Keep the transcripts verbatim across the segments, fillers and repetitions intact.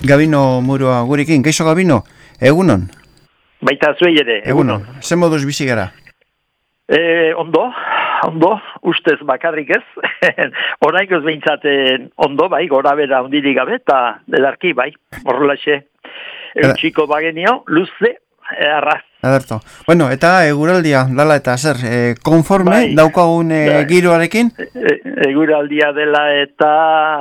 Gabino Murua gurekin. Kaixo Gabino, egunon? Baita zuei ere, egunon. Egunon. Zer moduz bizi gara? E, ondo, ondo, ustez bakarrik ez. Oraingoz behintzat ondo, bai, gora bera ondirik gabe, eta edarki, bai, horrelaxe. Eutxiko bagenio, luze, arra. Aderto. Bueno, eta eguraldia, dala eta zer, e, konforme bai, daukagun e, bai. Giroarekin? E, eguraldia dela eta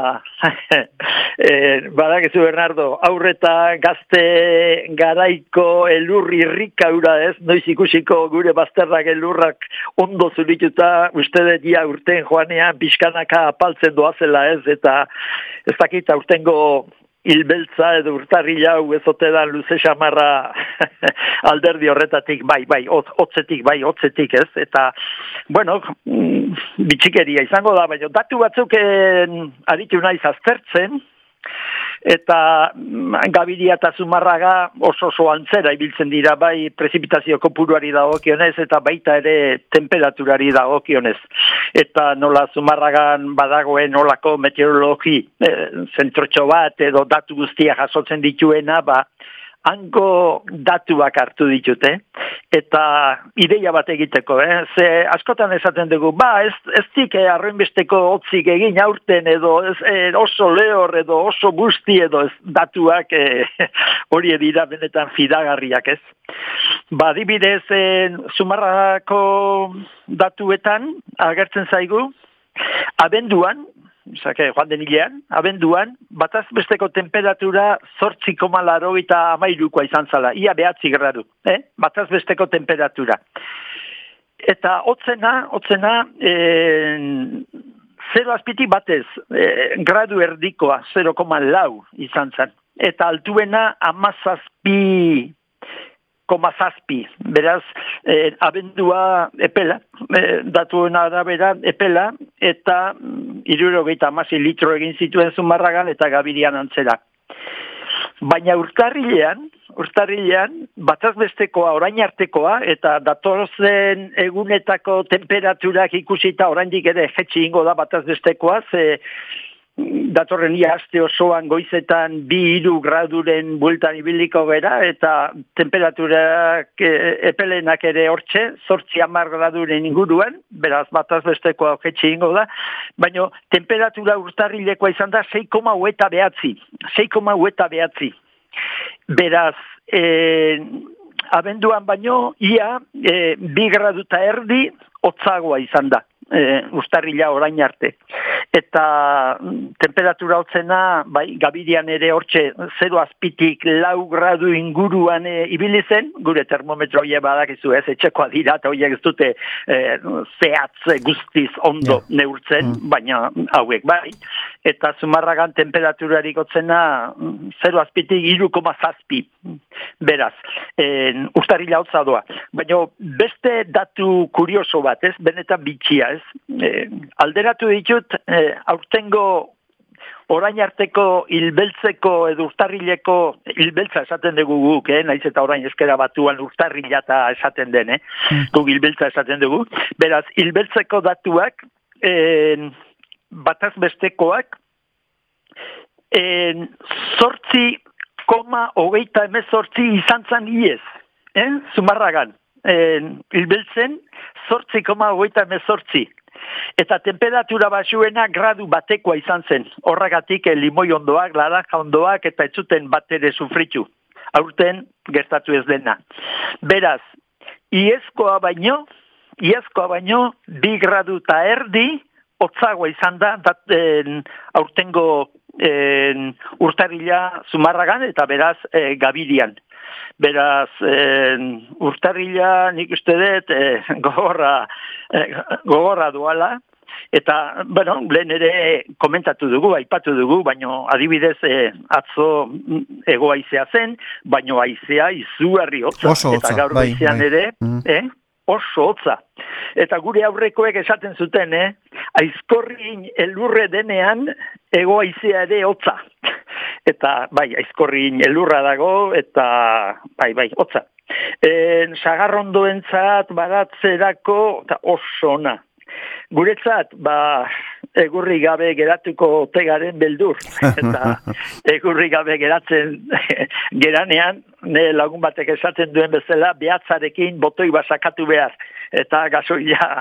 e, badakizu Bernardo, aurreta gazte garaiko elurri rikaura ez, noiz ikusiko gure bazterrak elurrak ondo zurituta, uste dut ja urten joanean pixkanaka apaltzen doazela ez, eta ez dakit aurtengo hilbeltza edo urtarrila hau ezote da luze xamarra alderdi horretatik, bai, bai, hotzetik, bai, hotzetik ez, eta, bueno, bitxikeria izango da, baina datu batzuk aritu naiz aztertzen, eta Gabiria eta Zumarraga oso oso antzera ibiltzen dira, bai prezipitazio kopuruari dagokionez eta baita ere temperaturari dagokionez. Eta nola Zumarragan badagoen nolako meteorologi e, zentrotxo bat edo datu guztia jasotzen dituena, ba, hango datuak hartu ditute, eta ideia bat egiteko, eh? Ze askotan esaten dugu, ba, ez, ez dik eh, arroinbesteko hotzik egin aurten edo ez, eh, oso lehor edo oso busti edo ez datuak eh, hori dira benetan fidagarriak ez. Ba, adibidez, eh, Zumarrako datuetan agertzen zaigu, abenduan, Zake, joan den hilean, abenduan, bataz besteko temperatura zortzi koma laurogeita hamairukoa izan zala, ia behatzi gradu, eh? Bataz besteko temperatura. Eta hotzena, hotzena, eh, zero azpitik batez, eh, gradu erdikoa, zero koma lau izan zen. Eta altuena amazazpi koma zazpi, beraz, eh, abendua epela, eh, datuen arabera epela, eta hirurogeita hamasei litro egin zituen Zumarragan eta Gabirian antzera. Baina urtarrilean, urtarrilean, bataz bestekoa, orain artekoa, eta datorzen egunetako temperaturak ikusita oraindik ere jetxi ingo da bataz bestekoa, ze datorren ia aste osoan goizetan bi hiru graduren bueltan ibiliko gera, eta temperaturak e, epelenak ere hortxe, zortzi hamar graduren inguruan, beraz bataz bestekoa jetxe ingo da, baina temperatura urtarrilekoa izan da sei koma hogeita behatzi, sei koma hogeita behatzi. Beraz, e, abenduan baino, ia e, bi graduta erdi hotzagoa izan da. E, urtarrila orain arte. Eta temperatura hotzena, bai, Gabirian ere hortxe zero azpitik lau gradu inguruan e, ibili zen, gure termometro hie badakizu ez, etxekoa dira, eta horiek ez dute e, zehatz guztiz ondo yeah. neurtzen, mm. baina hauek bai. Eta Zumarragan temperaturarik hotzena zero azpitik hiru koma zazpi. Beraz, e, urtarrila hotza doa. Baina beste datu kurioso bat, ez, benetan bitxia, ez. E, alderatu ditut, e, aurtengo orain arteko hilbeltzeko edo urtarrileko, hilbeltza esaten dugu guk, eh? Naiz eta orain eskera batuan urtarrila eta esaten den, eh? Guk hilbeltza esaten dugu. Beraz, hilbeltzeko datuak, e, bataz bestekoak, e, zortzi koma hogeita emezortzi izan zan iez, eh? Zumarragan, e, hilbeltzen, zortzi koma hogeita emezortzi. Eta temperatura basuena gradu batekoa izan zen. Horregatik limoi ondoak, laranja ondoak eta ez zuten bat ere sufritu. Aurten gertatu ez dena. Beraz, iezkoa baino, iezkoa baino, bi gradu eta erdi, hotzagoa izan da, dat, en, aurtengo en, urtarrila Zumarragan eta beraz e, Gabirian. Beraz, eh, urtarrila nik uste dut eh, gogorra, eh, gogorra duala, eta, bueno, lehen ere komentatu dugu, aipatu dugu, baino adibidez eh, atzo ego aizea zen, baino aizea izugarri hotza. Oso hotza, eta gaur bai, goizean bai. ere, Mm. eh, oso hotza. Eta gure aurrekoek esaten zuten, eh, aizkorrin elurre denean ego aizea ere hotza. Eta, bai, aizkorrin elurra dago, eta, bai, bai, hotza. E, sagarrondoentzat badatzerako, eta oso ona. Guretzat, ba, egurri gabe geratuko otegaren beldur. Eta egurri gabe geratzen geranean, ne lagun batek esaten duen bezala, behatzarekin botoi basakatu behar. Eta gasoila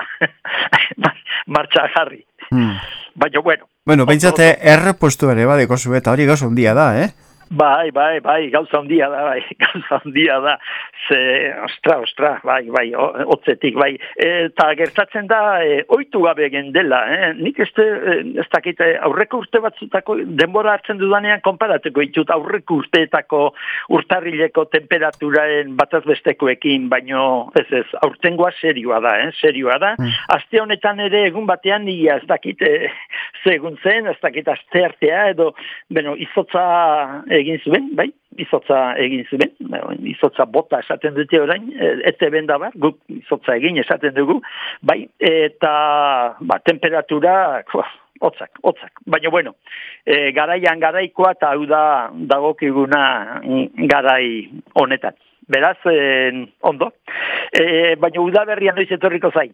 martxa jarri. Hmm. Baina, bueno. Bueno, behintzate errepostu ere badeko zu, eta hori gauza handia da, eh? Bai, bai, bai, gauza handia da, bai, gauza handia da, ze, ostra, ostra, bai, bai, otzetik, bai, eta gertatzen da, e, oitu gabe gendela, eh? Nik ez, ez dakit, aurreko urte batzutako, denbora hartzen dudanean, konparatuko ditut, aurreko urteetako urtarrileko temperaturaen bataz bestekoekin, baino, ez ez, aurtengoa serioa da, eh? Serioa da, mm. Aste honetan ere, egun batean, nia ez dakit, e, segun zen, ez dakit, aste artea, edo, bueno, izotza, egin zuen, bai, izotza egin zuen, izotza bota esaten dute orain, ete benda bar, guk izotza egin esaten dugu, bai, eta ba, temperatura, hotzak, hotzak, baina bueno, e, garaian garaikoa eta hau da dagokiguna garai honetan. Beraz, e, ondo, e, baina udaberrian noiz etorriko zain.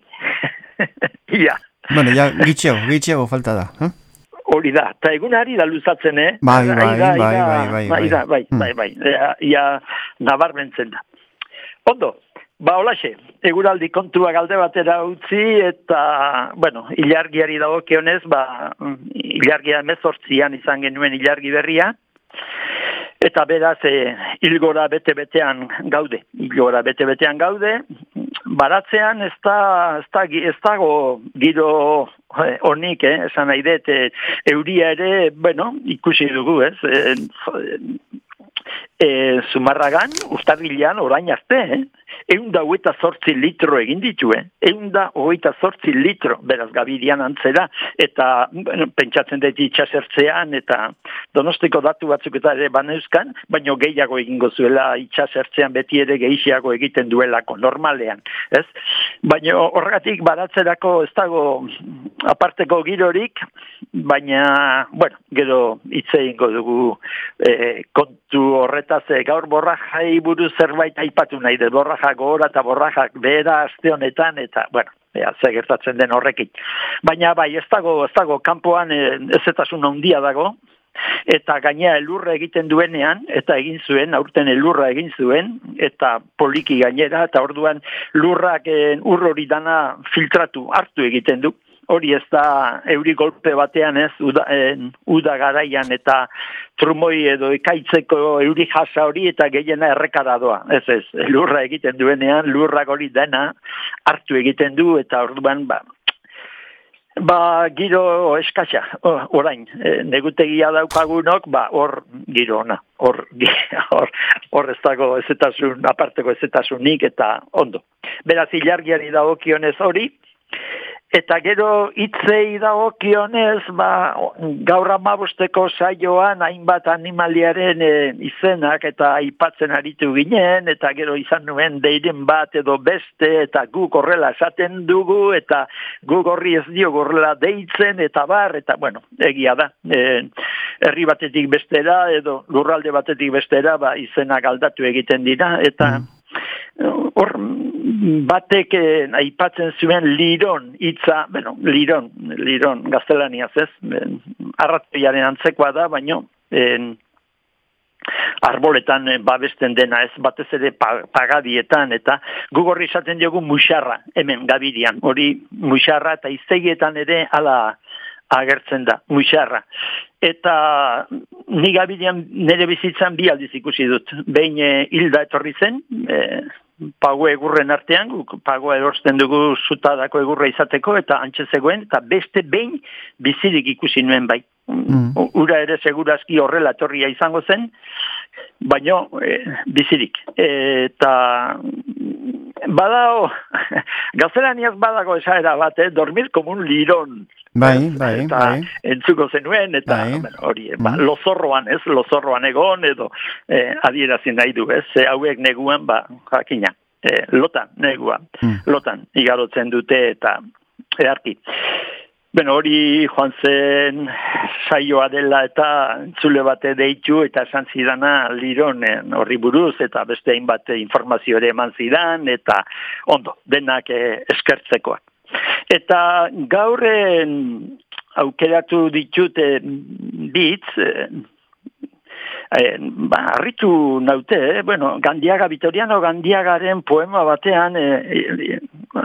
Ia. Bueno, ja, gitxego, gitxego falta da, eh? Hori da, eta egunari da luzatzen, eh? Bai, bai, bai, bai, bai, bai, bai, bai, bai, ia nabarmentzen da. Ondo, ba, holaxe, eguraldi kontua galde batera utzi, eta, bueno, ilargiari dagokionez, ba, ilargia emezortzian izan genuen ilargi berria, eta beraz, e, hilgora bete-betean gaude, hilgora bete-betean gaude, baratzean ez da, ez da, ez dago giro honik, eh, esan nahi dut, e, euria ere, bueno, ikusi dugu, ez, e, e, Zumarragan, urtarrilean orain arte, eh? Eunda hogeita zortzi litro egin ditu, eh? Eunda hogeita zortzi litro, beraz Gabirian antzera, eta bueno, pentsatzen dut itxasertzean, eta Donostiko datu batzuk eta ere baneuzkan, baino gehiago egingo zuela itxasertzean beti ere gehiago egiten duelako, normalean, ez? Baino horregatik baratzerako ez dago aparteko girorik, baina, bueno, gero hitz egingo dugu e, kontu horretaz, e, gaur borrajai buruz zerbait aipatu nahi dut, borrajak gora eta borrajak behera aste honetan, eta, bueno, ea, ze gertatzen den horrekin. Baina, bai, ez dago, ez dago, kanpoan e, ezetasun handia dago, eta gainea elurra egiten duenean, eta egin zuen, aurten elurra egin zuen, eta poliki gainera, eta orduan lurrak e, ur hori dana filtratu, hartu egiten du. Hori ez da euri golpe batean ez, uda, en, uda garaian eta trumoi edo ekaitzeko euri jasa hori eta gehiena errekara doa. Ez ez, lurra egiten duenean, lurrak hori dena hartu egiten du eta orduan ba, ba giro eskaxa, orain, e, negutegia daukagunok, ba hor giro ona, hor, hor, hor ez dago ezetasun, aparteko ezetasunik eta ondo. Beraz, ilargiari dagokionez hori, eta gero hitzei dagokionez, ba, gaur hamabosteko saioan hainbat animaliaren e, izenak eta aipatzen aritu ginen, eta gero izan nuen deiren bat edo beste, eta guk horrela esaten dugu, eta guk horri ez dio horrela deitzen, eta bar, eta bueno, egia da. E, herri batetik bestera, edo lurralde batetik bestera, ba, izenak aldatu egiten dira, eta hor batek eh, aipatzen zuen liron hitza, bueno, liron, liron gaztelaniaz ez, arratoiaren antzekoa da, baino en, arboletan eh, babesten dena ez, batez ere pagadietan, eta gugorri esaten diogu muxarra, hemen Gabirian, hori muxarra eta iztegietan ere ala agertzen da, muxarra. Eta ni Gabirian nire bizitzan bi aldiz ikusi dut. Behin e, hilda etorri zen, e, pago egurren artean, pago erosten dugu zutadako egurra izateko, eta antxe zegoen, eta beste behin bizirik ikusi nuen bai. Mm. Ura ere segurazki horrela etorria izango zen, baino e, bizirik. E, eta badao, gaztelaniaz badago esaera bat, eh? Dormir como un lirón. Bai, bai, eta bai. Entzuko zenuen, eta bai. Hori, ba, lozorroan, ez, lozorroan egon, edo eh, adierazin nahi du, ez, e, hauek neguan, ba, jakina, e, lotan, neguan, mm. lotan, igarotzen dute, eta earki. Bueno, hori joan zen saioa dela eta entzule bate deitu eta esan zidana lironen horri buruz eta beste hainbat informazio ere eman zidan eta ondo, denak eh, eskertzekoak. Eta gaur aukeratu ditute bitz, Eh, ba, harritu naute, eh? Bueno, Gandiaga, Vitoriano Gandiagaren poema batean eh, eh,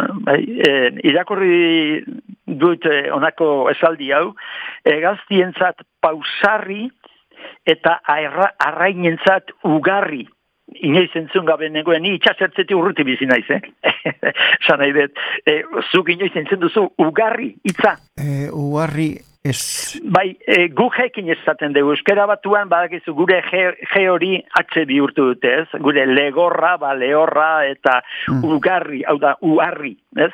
eh, irakurri dut eh, onako esaldi hau, hegaztientzat pausarri eta arra, arrainentzat ugarri. Inoiz entzun gabe nengoen, ni itxasertzetik urruti bizi naiz, eh? Esan nahi dut, eh, zuk inoiz entzun duzu ugarri, hitza. E, ugarri ez. Bai, e, gu jekin esaten dugu, euskera batuan badakizu gure je, je hori atxe bihurtu dute, ez? Gure legorra, ba, lehorra eta mm. ugarri, hau da, uarri, ez?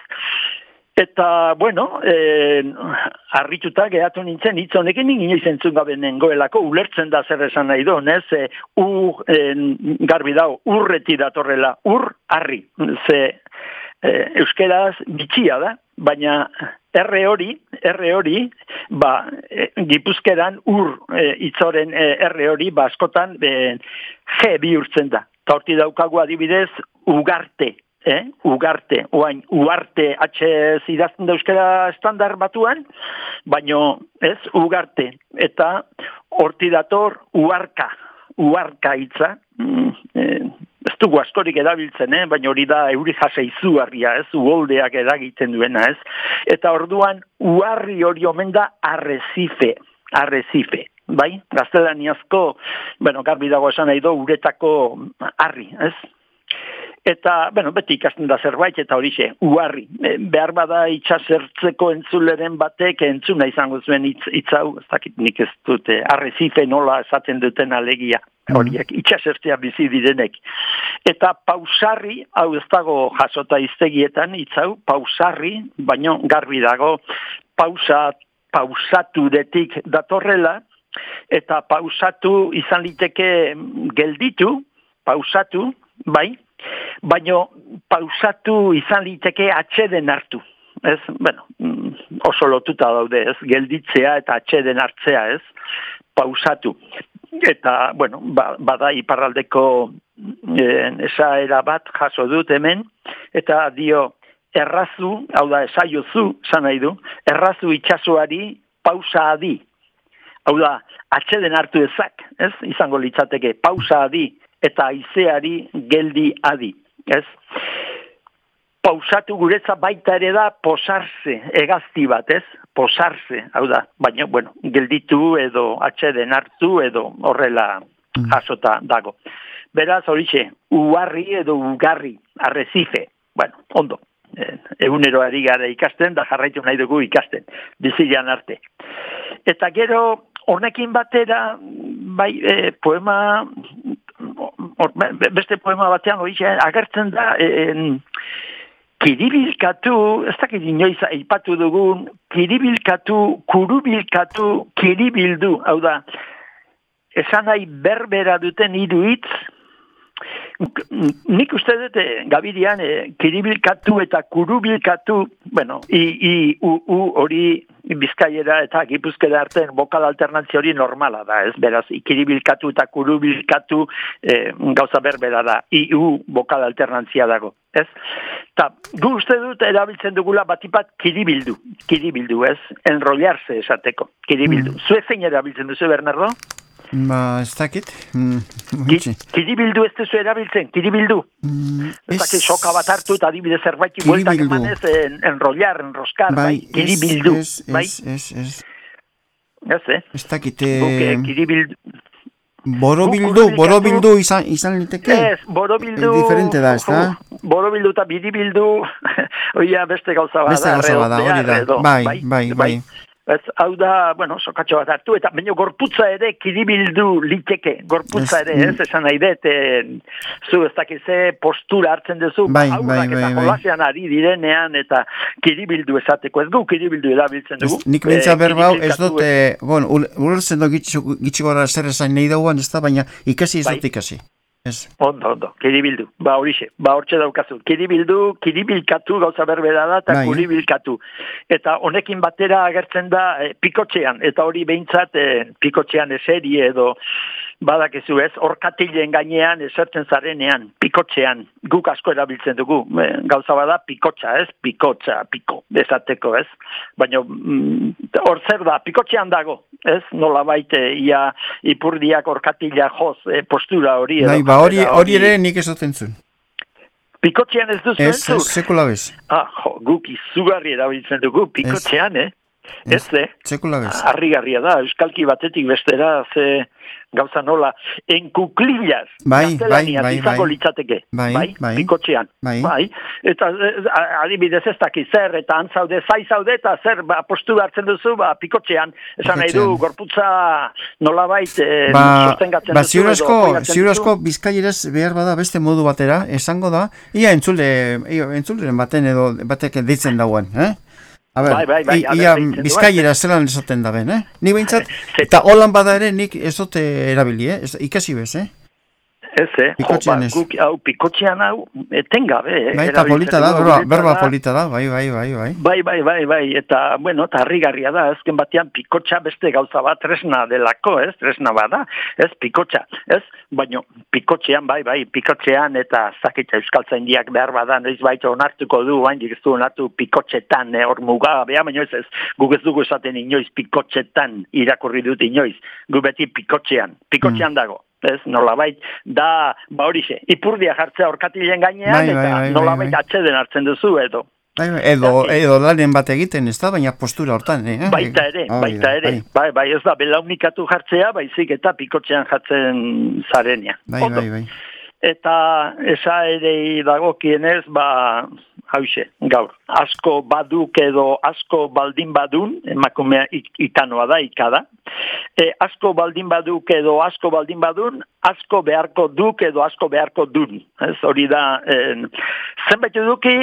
Eta, bueno, eh, harrituta gehatu nintzen, hitz honekin inoiz entzun gabe nengoelako, ulertzen da zer esan nahi du, ez? E, u, eh, garbi dau, urreti datorrela, ur, harri. Ze, eh, euskeraz bitxia da, baina erre hori, erre hori, ba, e, gipuzkeran ur e, itzoren e, erre hori, ba, askotan e, je bihurtzen da. Ta horti daukagu adibidez, ugarte. Eh? Ugarte, oain, uarte atxe idazten da euskera estandar batuan, baino ez, ugarte, eta horti dator uarka, uarka hitza, mm, eh, ez dugu askorik erabiltzen, eh? Baina hori da euri jase izugarria, ez, uholdeak eragiten duena, ez, eta orduan uarri hori omen da arrecife, arrecife. Bai, gaztelaniazko, bueno, garbi dago esan nahi do, uretako harri, ez? Eta, bueno, beti ikasten da zerbait, eta horixe, uharri. E, behar bada itxasertzeko entzuleren batek entzuna izango zuen hitz, hitz hau, ez dakit nik ez dute, arrezife nola esaten duten alegia, horiek, itxasertzea bizi direnek. Eta pausarri, hau ez dago jasota iztegietan, hitz hau, pausarri, baino garbi dago, pausa, pausaturetik datorrela, eta pausatu izan liteke gelditu, pausatu, bai, baino pausatu izan liteke atxeden hartu. Ez, bueno, oso lotuta daude, ez, gelditzea eta atxeden hartzea, ez, pausatu. Eta, bueno, ba, bada iparraldeko eh, esaera bat jaso dut hemen, eta dio, errazu, hau da, esaiozu, zan nahi du, errazu itxasoari pausa adi. Hau da, atxeden hartu ezak, ez, izango litzateke, pausa adi, eta haizeari geldi adi, ez? Pausatu guretza baita ere da posarse, hegazti bat, ez? Posarse, hau da, baina, bueno, gelditu edo atxeden hartu edo horrela jasota dago. Beraz, horixe, uharri edo ugarri, arrecife, bueno, ondo, egunero ari gara ikasten, da jarraitu nahi dugu ikasten, bizilean arte. Eta gero, honekin batera, bai, e, poema... Or, beste poema batean hori agertzen da en, kiribilkatu, ez dakit inoiz aipatu dugun, kiribilkatu, kurubilkatu, kiribildu, hau da, esan nahi berbera duten hiru hitz, nik uste dut Gabidian eh, kiribilkatu eta kurubilkatu, bueno, i, i, u, u hori Bizkaiera eta Gipuzkera artean bokal alternantzia hori normala da, ez? Beraz, kiribilkatu eta kurubilkatu eh, gauza berbera da, i, u bokal alternantzia dago, ez? Ta, gu uste dut erabiltzen dugula batipat kiribildu, kiribildu, ez? Enrollarse esateko, kiribildu. Mm. Zue zein erabiltzen duzu, Bernardo? Ba, ez dakit. Mm, kiribildu ez duzu erabiltzen, kiribildu. Mm, ez dakit soka bat hartu eta adibide zerbait bueltak emanez en, enrollar, enroskar, bai, bai? Kiribildu. Ez, ez, bai? ez, ez. Ez, eh? Ez dakit. Eh... Buke, kiribildu. Borobildu, borobildu izan, izan liteke? Ez, borobildu. E, diferente da, ez da? Borobildu eta biribildu, oia beste gauza bada. Beste gauza bada, hori da. Bai, bai, bai. bai. Ez, hau da, bueno, sokatxo bat hartu, eta baina gorputza ere kiribildu liteke, gorputza ere, ez, esan nahi dut, zu ez dakize postura hartzen duzu, bai, aurrak bai, eta bai, jolasean ari direnean, eta kiribildu esateko, ez gu kiribildu erabiltzen dugu. Ez, nik bintza berbau, ez dut, e, bueno, ulertzen dut gitxi gora zer esan nahi dauan, ez da, baina ikasi ez dut ikasi. Ez. Ondo, ondo, kiribildu, ba horixe, ba hortxe daukazu, kiribildu, kiribilkatu gauza berbera da, eta bai, kuribilkatu. Eta honekin batera agertzen da e, pikotxean, eta hori behintzat e, pikotxean eseri edo badakizu ez, orkatilen gainean esertzen zarenean, pikotxean, guk asko erabiltzen dugu, e, gauza bada pikotxa ez, pikotxa, piko, esateko ez, baina hor zer da, pikotxean dago, ez, nola baite, ia ipurdiak orkatila joz, e, postura hori edo. Nahi, ba, hori, hori ere nik esaten zuen. Pikotxean ez duzu ez, ez, sekula bez. Ah, jo, guk izugarri erabiltzen dugu, pikotxean, eh? Ez, ez, sekula bez. Harrigarria da, euskalki batetik bestera, ze gauza nola, enkuklillas, bai, bai, bai, izango bai. litzateke, bai, bai, bai, pikotxean, bai. bai, eta adibidez ez daki zer, eta antzaude, zai zaude, eta zer, ba, postu hartzen duzu, ba, pikotxean, esan nahi du, gorputza nolabait eh, ba, sostengatzen ba, duzu. Ziurazko, ziurazko bizkaieraz behar bada beste modu batera, esango da, ia entzule, ia entzuleren baten edo batek deitzen dagoen, eh? A ber, bai, bai, bai, ia bizkaiera zelan esaten da ben, eh? Ni behintzat, eta holan bada ere nik ez dute erabili, eh? Ikasi bez, eh? Ez, eh? Pikotxean ez. Guk, hau, pikotxean hau, etengabe, eh? Bai, eta polita da, berba, berba polita da, bai, bai, bai, bai. Bai, bai, bai, bai, eta, bueno, eta harrigarria da, ezken batean pikotxa beste gauza bat tresna delako, ez? Tresna bada, ez, pikotxa, ez? Baina, pikotxean, bai, bai, pikotxean, eta zakita euskaltzaindiak behar bada, noiz baita onartuko du, bain ez du onartu pikotxetan, eh, hor mugabea, baina ez ez, guk ez dugu esaten inoiz pikotxetan irakurri dut inoiz, gu beti pikotxean, pikotxean mm. dago. Ez, nolabait, da, ba horixe, ipurdia jartzea orkatilen gainean, bai, eta bai, bai, nolabait bai. atxeden hartzen duzu, edo. Bai, edo, edo lanen bat egiten, ez da, baina postura hortan, eh? Baita ere, oh, baita ere, bai, bai, ez da, belaunikatu jartzea, baizik eta pikotxean jartzen zarenea. Bai, Ondo. bai, bai. Eta esa ere dagokienez, ba, hause, gaur, asko baduk edo asko baldin badun, emakumea ikanoa da, ikada, e, asko baldin baduk edo asko baldin badun, asko beharko duk edo asko beharko dun. Ez hori da, eh, zenbait eduki,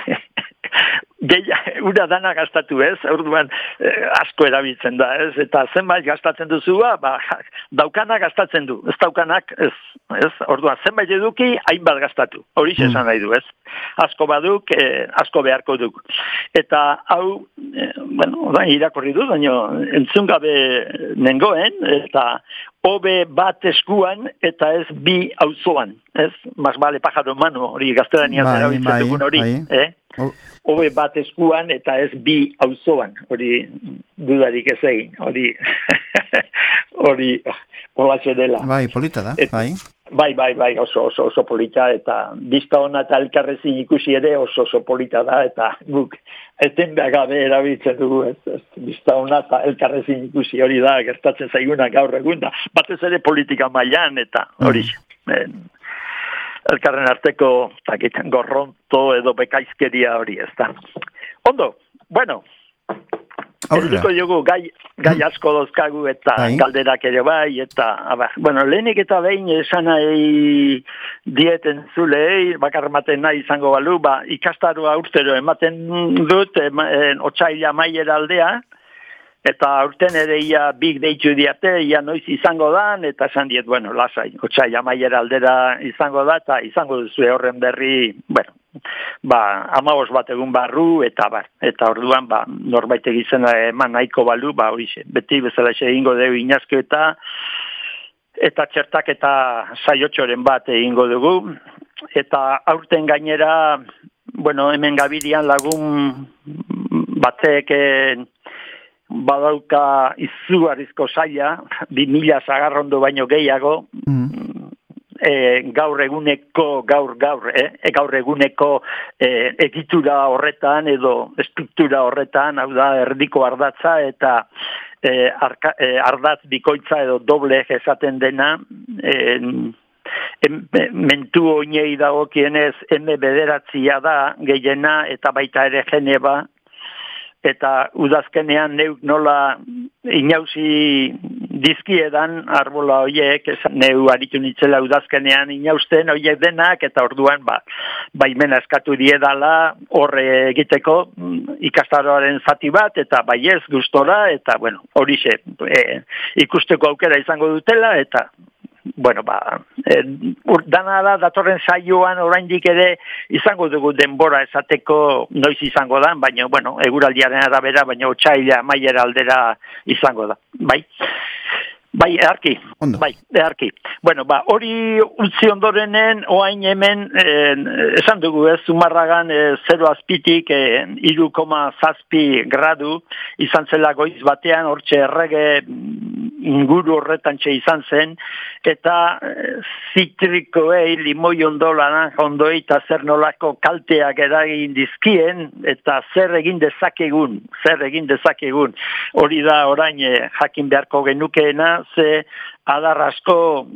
gehi, ura dana gastatu ez, orduan eh, asko erabiltzen da ez, eta zenbait gastatzen duzua, ba, daukana gastatzen du, ez daukanak ez, ez, orduan zenbait eduki, hainbat gastatu, hori mm. esan nahi du ez, asko baduk, eh, asko beharko duk. Eta hau, eh, bueno, da, irakorri du, baina entzun gabe nengoen, eta hobe bat eskuan eta ez bi auzoan, ez? Mas bale pájaro en mano, hori gaztelaniaz bai, erabiltzen bai, dugun hori, bai. eh? Hobe bat eskuan eta ez bi auzoan, hori dudarik ez egin, hori hori holatxe dela. Bai, polita da, Et, bai. Bai, bai, bai, oso, oso, oso polita, eta bizta hona eta elkarrezin ikusi ere oso, oso polita da, eta guk eten gabe erabiltzen dugu, ez, ez, bizta hona eta elkarrezin ikusi hori da, gertatzen zaiguna gaur egun da, batez ere politika mailan, eta hori, mm. elkarren arteko, takiten, gorronto edo bekaizkeria hori, ez da. Ondo, bueno, Eziko jogu, gai, gai asko dozkagu eta Ai. galderak ere bai, eta, abar, bueno, lehenik eta behin esan nahi dieten zulei, bakar ematen nahi izango balu, ba, ikastaroa urtero ematen dut, ema, en, otsaila maiera aldea, eta urten ere ia big deitu diate, ia noiz izango dan, eta esan diet, bueno, lasai, otsaila maiera aldera izango da, eta izango duzu horren berri, bueno, ba, amabos bat egun barru, eta bar, eta orduan, ba, norbait egizena eman nahiko balu, ba, horixe, beti bezala egingo dugu inazko eta, eta txertak eta saiotxoren bat egingo dugu, eta aurten gainera, bueno, hemen gabirian lagun batek badauka izugarrizko saia, bi mila zagarrondo baino gehiago, mm. E, gaur eguneko, gaur, gaur, eh? e, gaur eguneko e, egitura horretan edo estruktura horretan, hau da, erdiko ardatza eta e, arka, e, ardatz bikoitza edo doble esaten dena, e, em, mentu oinei dagokienez eme bederatzia da gehiena eta baita ere geneba, eta udazkenean neuk nola inauzi dizkiedan arbola horiek, neu aritu nitzela udazkenean inausten horiek denak, eta orduan ba, baimena eskatu diedala horre egiteko ikastaroaren zati bat, eta baiez gustora, eta bueno, horixe e, ikusteko aukera izango dutela, eta bueno, ba, eh, dana da, datorren saioan oraindik ere izango dugu denbora esateko noiz izango da, baina, bueno, eguraldiaren arabera, baina otsaila maiera aldera izango da, bai. Bai, eharki, Ondo. bai, eharki. Bueno, ba, hori utzi ondorenen, oain hemen, eh, esan dugu ez, Zumarragan eh, zero azpitik, eh, iru koma zazpi gradu, izan zela goiz batean, hortxe errege inguru horretan txe izan zen, eta eh, zitrikoei, limoi ondo, laranja ondoi, eta zer nolako kalteak eragin dizkien, eta zer egin dezakegun, zer egin dezakegun. Hori da orain eh, jakin beharko genukeena, ze adar asko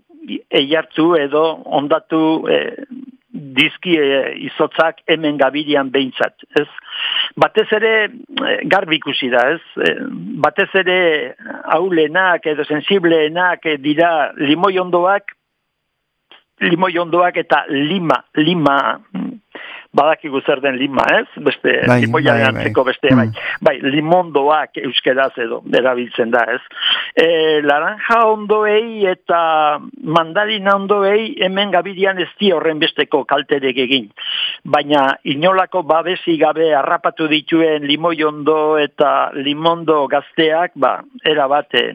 eiartu edo ondatu eh, dizki eh, izotzak hemen gabirian behintzat, ez? Batez ere eh, garbi ikusi da, ez? Eh, batez ere aulenak edo sensibleenak eh, dira limoi ondoak, limoi ondoak eta lima, lima, badakigu zer den lima, ez? Beste, bai, limoiaren bai, antzeko bai. beste, bai. Bai, limondoak euskeraz edo, erabiltzen da, ez? E, laranja ondoei eta mandarina ondoei hemen gabirian ez di horren besteko kalterek egin. Baina inolako babesi gabe harrapatu dituen limoi ondo eta limondo gazteak, ba, erabaten,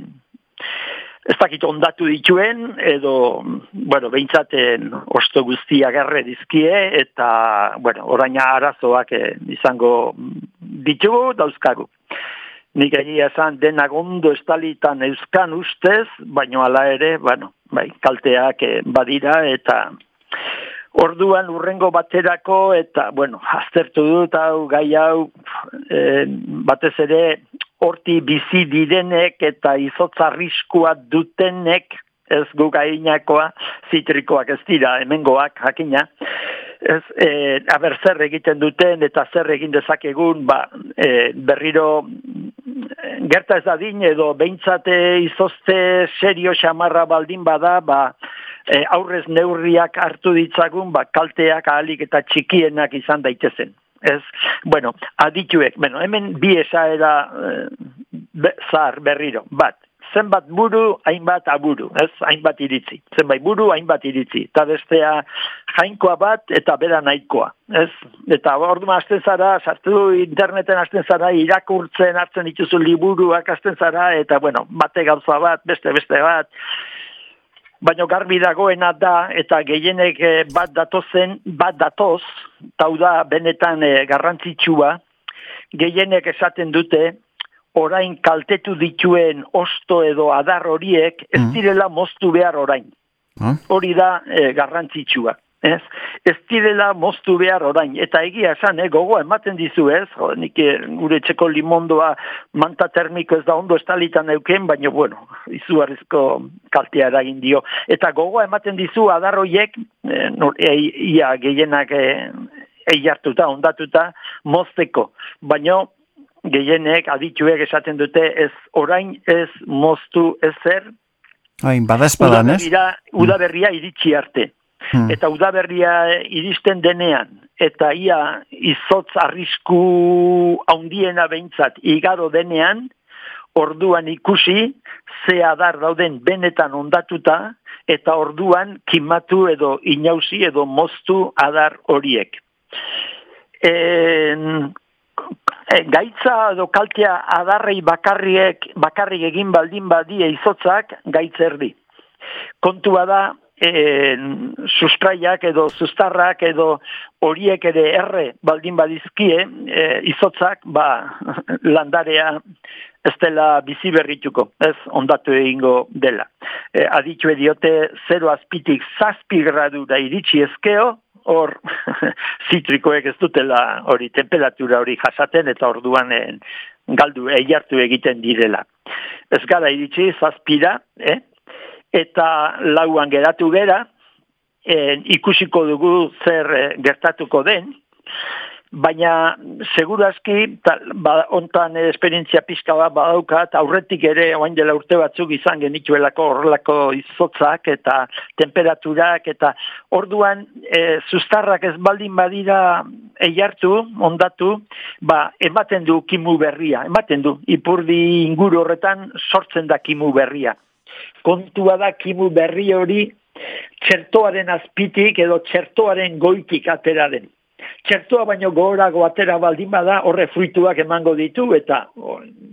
ez dakit ondatu dituen, edo, bueno, behintzaten osto guztiak erre dizkie, eta, bueno, oraina arazoak eh, izango ditugu, dauzkagu. Nik egia esan denak ondo estalitan euskan ustez, baino hala ere, bueno, bai, kalteak eh, badira, eta orduan urrengo baterako, eta, bueno, aztertu dut hau, gai hau, eh, batez ere, horti bizi direnek eta izotz arriskua dutenek, ez gu gainakoa, zitrikoak ez dira, hemengoak, jakina, ez, e, aber zer egiten duten eta zer egin dezakegun, ba, e, berriro gerta ez dadin edo behintzate izozte serio xamarra baldin bada, ba, e, aurrez neurriak hartu ditzagun, ba, kalteak ahalik eta txikienak izan daitezen. Ez, bueno, adituek, bueno, hemen bi esaera eh, be, zahar berriro, bat, zenbat buru, hainbat aburu, ez, hainbat iritzi, zenbait buru, hainbat iritzi, eta bestea jainkoa bat, eta bera nahikoa, ez, eta orduan hasten zara, sartu interneten hasten zara, irakurtzen hartzen dituzu liburuak hasten zara, eta bueno, bate gauza bat, beste beste bat, baina garbi dagoena da, eta gehienek bat datozen, bat datoz, tau da benetan e, garrantzitsua, gehienek esaten dute, orain kaltetu dituen osto edo adar horiek, ez direla moztu behar orain. Hori da e, garrantzitsua. Ez, ez direla moztu behar orain, eta egia esan, eh, gogoa ematen dizu ez, jo, nik gure etxeko limondoa manta termiko ez da ondo estalitan euken, baina bueno, izugarrizko kaltea eragin dio, eta gogoa ematen dizu adarroiek, eh, e, ia gehienak eh, eiartuta, ondatuta, mozteko, baina gehienek adituek esaten dute ez orain ez moztu ezer, Hain, badaezpadan, ez? Udaberria iritsi arte. Hmm. Eta udaberria iristen denean, eta ia izotz arrisku haundiena behintzat igaro denean, orduan ikusi, ze adar dauden benetan ondatuta, eta orduan kimatu edo inausi edo moztu adar horiek. En, gaitza edo kaltea adarrei bakarriek, bakarrik egin baldin badie izotzak, gaitz erdi. Kontua da, E, sustraiak edo sustarrak edo horiek ere erre baldin badizkie e, izotzak ba, landarea ez dela bizi berrituko, ez ondatu egingo dela. E, aditue diote zero azpitik zazpi gradura iritsi ezkeo, hor zitrikoek ez dutela hori temperatura hori jasaten eta orduan e, galdu eiartu egiten direla. Ez gara iritsi zazpira, eh? Eta lauan geratu gera, e, ikusiko dugu zer e, gertatuko den, baina segurazki, ta, ba, ontan esperientzia pixka bat badaukat, aurretik ere oain dela urte batzuk izan genituelako horrelako izotzak eta temperaturak, eta orduan e, sustarrak ez baldin badira eiartu, ondatu, ba, ematen du kimu berria, ematen du, ipurdi inguru horretan sortzen da kimu berria. Kontua da kimu berri hori txertoaren azpitik edo txertoaren goitik atera den. Txertoa baino gogorago atera baldin bada horre fruituak emango ditu eta oh,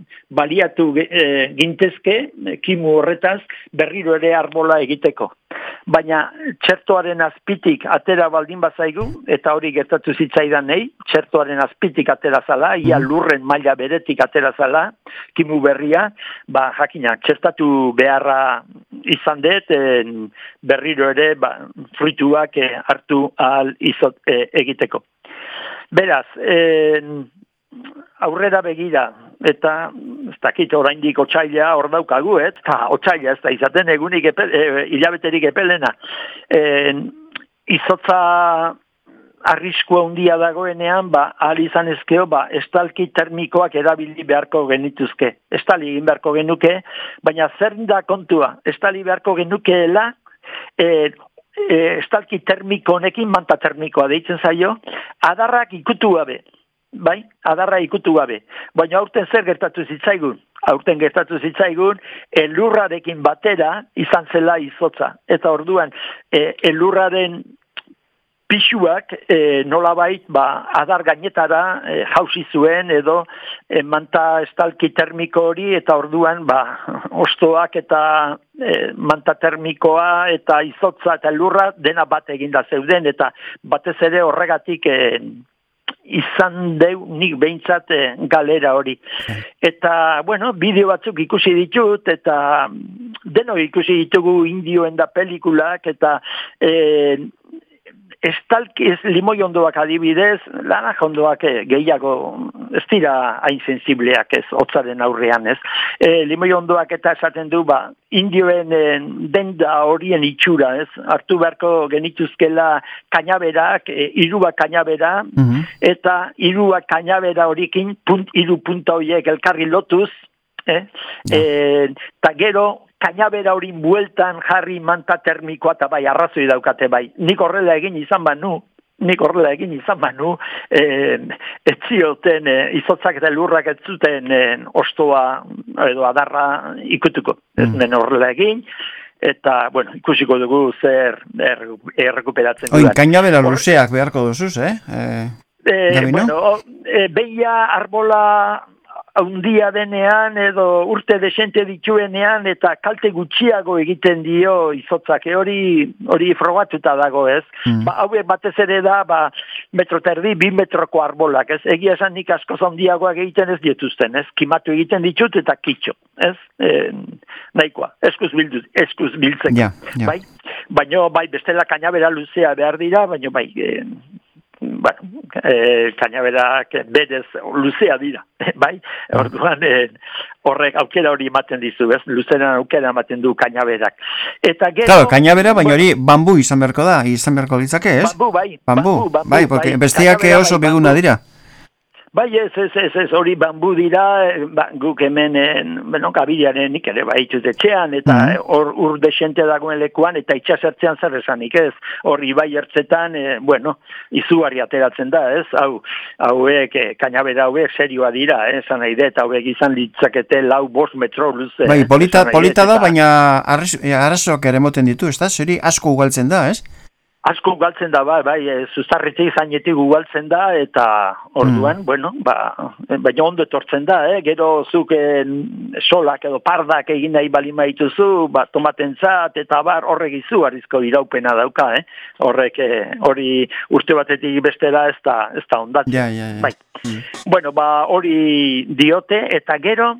baliatu e, gintezke, kimu horretaz, berriro ere arbola egiteko. Baina txertoaren azpitik atera baldin bazaigu, eta hori gertatu zitzaidan nahi, txertoaren azpitik atera zala, ia lurren maila beretik atera zala, kimu berria, ba, jakinak, txertatu beharra izan dut, en, berriro ere ba, fruituak e, hartu ahal izot, e, egiteko. Beraz, en, aurrera begira, eta ez dakit oraindik otsaila hor daukagu, eta otsaila ez da izaten egunik epe, e, hilabeterik epelena. E, izotza arriskua handia dagoenean, ba, ahal izan ezkeo, ba, estalki termikoak erabili beharko genituzke. Estali egin beharko genuke, baina zer da kontua? Estali beharko genukeela, e, e, estalki termiko honekin, manta termikoa deitzen zaio, adarrak ikutu gabe. Bai, adarra ikutu gabe. Baina aurten zer gertatu zitzaigun? Aurten gertatu zitzaigun, elurrarekin batera izan zela izotza. Eta orduan, e, elurraren pixuak e, nolabait ba, adar gainetara e, jausi zuen edo e, manta estalki termiko hori eta orduan ba, ostoak eta e, manta termikoa eta izotza eta elurra dena bat eginda zeuden eta batez ere horregatik e, izan deu nik behintzat e, galera hori. Eta, bueno, bideo batzuk ikusi ditut, eta deno ikusi ditugu indioen da pelikulak, eta e, estalki, ez limoi ondoak adibidez, lanak ondoak e, gehiago ez dira hain sensibleak ez, hotzaren aurrean ez. E, limoi ondoak eta esaten du, ba, indioen e, denda horien itxura ez, hartu beharko genituzkela kainaberak, e, irua kainabera, mm-hmm. eta irua kainabera horikin, punt, iru punta horiek elkarri lotuz, eh? Ja. E, ta gero, kainabera horin bueltan jarri manta termikoa eta bai arrazoi daukate bai. Nik horrela egin izan banu, nik horrela egin izan banu, eh, ez zioten eh, izotzak eta lurrak ez zuten eh, ostoa edo adarra ikutuko. Ez mm. den horrela egin, eta, bueno, ikusiko dugu zer er, errekuperatzen dudan. Oin, kainabera luzeak beharko duzuz, eh? eh, eh bueno, eh, beia arbola haundia denean edo urte desente dituenean eta kalte gutxiago egiten dio izotzak, hori hori frogatuta dago ez. Mm. Ba, hauek batez ere da, ba, metro terdi, bi metroko arbolak, ez. Egia esan nik asko handiagoak egiten ez dietuzten, ez. Kimatu egiten ditut eta kitxo, ez. E, nahikoa, eskuz bildu, eskuz biltzeko. Yeah, yeah. Bai? Baina, bai, bestela kainabera luzea behar dira, baina, bai, e, bueno, e, kainaberak berez luzea dira, bai? Orduan e, horrek aukera hori ematen dizu, ez? Luzeran aukera ematen du kainaberak. Eta gero, claro, kainabera, baina hori bambu izan beharko da, izan beharko litzake, ez? Bambu, bai. Bambu, bambu, bambu bai, porque bai, bestiak oso bai, beguna dira. Bai, ez, ez, ez, ez, hori bambu dira, ba, guk hemen, bueno, gabilearen nik ere bai itxut etxean, eta hor mm-hmm. ur desente dagoen lekuan, eta itxasertzean zer esanik ez, hori bai ertzetan, e, bueno, izugarri ateratzen da, ez, hau, hauek, e, kainabera hauek serioa dira, ez, eh, nahi det, hauek izan litzakete lau bost metro luze. Bai, polita, polita da, eta... baina arazoak ere moten ditu, ez da, zeri asko ugaltzen da, ez? Asko ugaltzen da, bai, bai, e, zuzarritik zainetik ugaltzen da, eta orduan, mm. bueno, ba, baina ondo etortzen da, eh? Gero zuk e, solak edo pardak egin nahi bali maituzu, ba, tomaten zat, eta bar, horrek izu arrizko iraupena dauka, eh? Horrek, hori e, urte batetik bestera ez da, ez da ondatzen. Ja, ja, ja. Bai. Mm. Bueno, ba, hori diote, eta gero,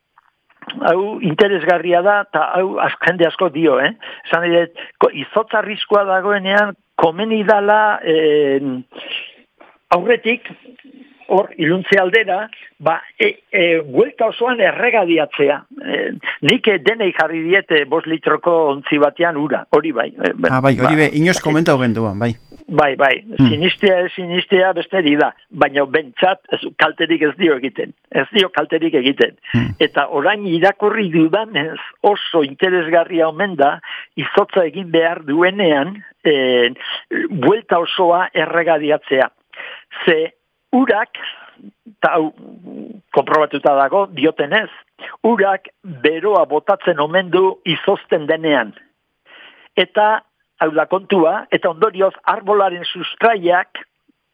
hau interesgarria da, eta hau jende asko dio, eh? Esan dira, izotza arriskua dagoenean, komeni dala eh, aurretik, hor, iluntze aldera, ba, e, e, guelta osoan erregadiatzea. E, nik denei jarri diete bost litroko ontzi batean ura, hori bai. E, ah, bai, hori ba, be, inoz komenta hogen duan, bai. Bai, bai, hmm. sinistea ez sinistea besteri da, baina bentsat ez, kalterik ez dio egiten, ez dio kalterik egiten. Hmm. Eta orain irakurri dudanez oso interesgarria omen da, izotza egin behar duenean, e, buelta osoa erregadiatzea. Ze urak, eta hau konprobatuta dago, diotenez, urak beroa botatzen omen du izozten denean. Eta hau da kontua, eta ondorioz arbolaren sustraiak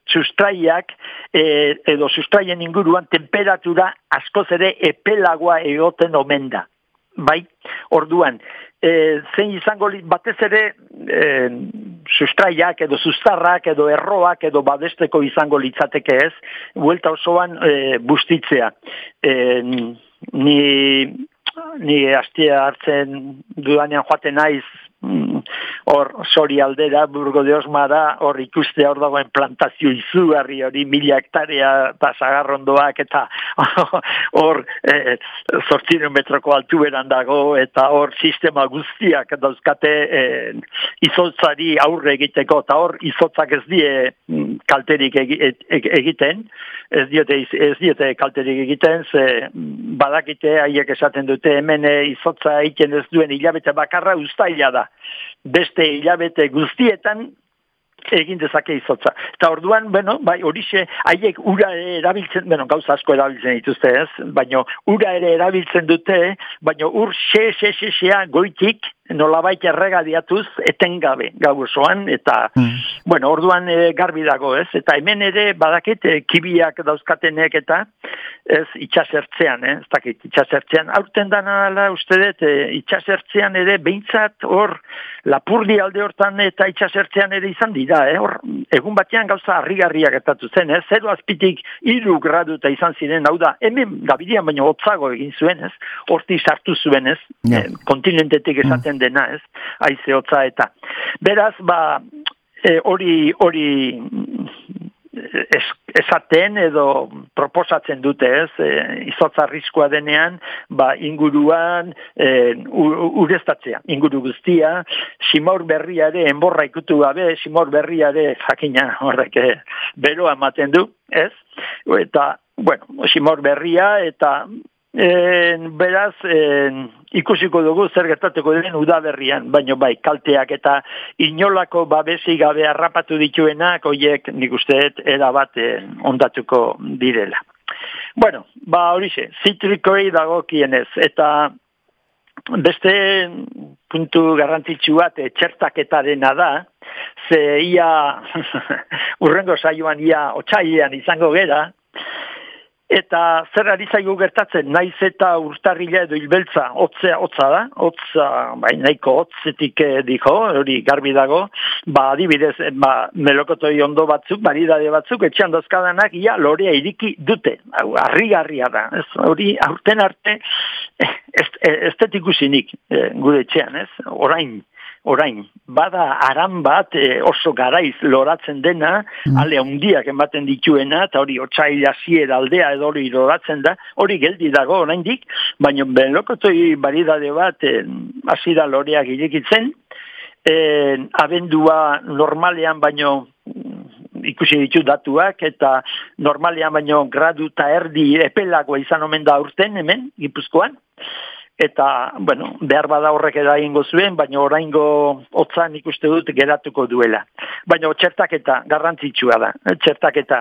sustraiak e, edo sustraien inguruan temperatura askoz ere epelagoa egoten omen da. Bai, orduan, e, zein izango batez ere e, sustraiak edo sustarrak edo erroak edo badesteko izango litzateke ez, buelta osoan e, bustitzea. E, ni, ni hastia hartzen dudanean joaten naiz, hor sori aldera, Burgo de Osmara, hor ikustea hor dagoen plantazio izugarri hori mila hektarea eta sagarrondoak eta hor e, zortziehun metroko altuberan dago eta hor sistema guztiak dauzkate e, izotzari aurre egiteko eta hor izotzak ez die kalterik egiten, ez diote, ez diote kalterik egiten, ze badakite haiek esaten dute hemen izotza egiten ez duen hilabete bakarra uztaila da. Beste hilabete guztietan egin dezake izotza. Eta orduan, bueno, bai, horixe, haiek ura ere erabiltzen, bueno, gauza asko erabiltzen dituzte ez, baina ura ere erabiltzen dute, baina ur xe, xe, xe, xea goitik, nolabait erregadiatuz etengabe gau osoan, eta, mm. bueno, orduan e, garbi dago ez, eta hemen ere badakit e, kibiak dauzkatenek eta ez itxasertzean, eh? ez dakit itxasertzean, aurten dana uste dut, e, itxasertzean ere behintzat hor Lapurdi alde hortan eta itxasertzean ere izan dira, eh? Hor, egun batean gauza harrigarriak gertatu zen, eh? Zero azpitik hiru graduta izan ziren, hau da, hemen gabidian baino hotzago egin zuen, ez? Horti sartu zuen, ez? Yeah. E, kontinentetik esaten mm. dena, ez? Haize hotza eta. Beraz, ba, hori e, hori es, esaten edo proposatzen dute, ez? E, izotza arriskua denean, ba, inguruan e, ureztatzea, inguru guztia, simor berria ere, enborra ikutu gabe, simor berria ere jakina horrek beroa ematen du, ez? Eta, bueno, simor berria eta En, beraz, en, ikusiko dugu zer gertatuko den udaberrian, baino bai, kalteak eta inolako babesi gabe harrapatu dituenak, hoiek nik usteet erabat ondatuko direla. Bueno, ba horixe, zitrikoi dagokienez, eta beste puntu garrantzitsu bat txertaketarena da, ze ia urrengo saioan ia otsailean izango gera, eta zer ari zaigu gertatzen, naiz eta urtarrila edo hilbeltza, hotzea, hotza da, hotza, bai, nahiko hotzetik eh, diko, hori garbi dago, ba, adibidez, ba, melokotoi ondo batzuk, baridade batzuk, etxean dozkadanak, ia, lorea iriki dute, hau, harrigarria da, ez, hori, aurten arte, ez, ez tetikusinik, eh, gure etxean, ez, orain, Orain, bada aran bat e, oso garaiz loratzen dena, mm. ale handiak ematen dituena, eta hori otsaila hasiera aldea edo hori loratzen da, hori geldi dago oraindik, baina benlokotoi baridade bat hasi da loreak irekitzen, e, abendua normalean baino ikusi ditu datuak, eta normalean baino gradu eta erdi epelagoa izan omen da aurten hemen, Gipuzkoan, eta, bueno, behar bada horrek eragingo zuen, baina oraingo hotzan ikuste dut geratuko duela. Baina txertaketa garrantzitsua da, txertaketa.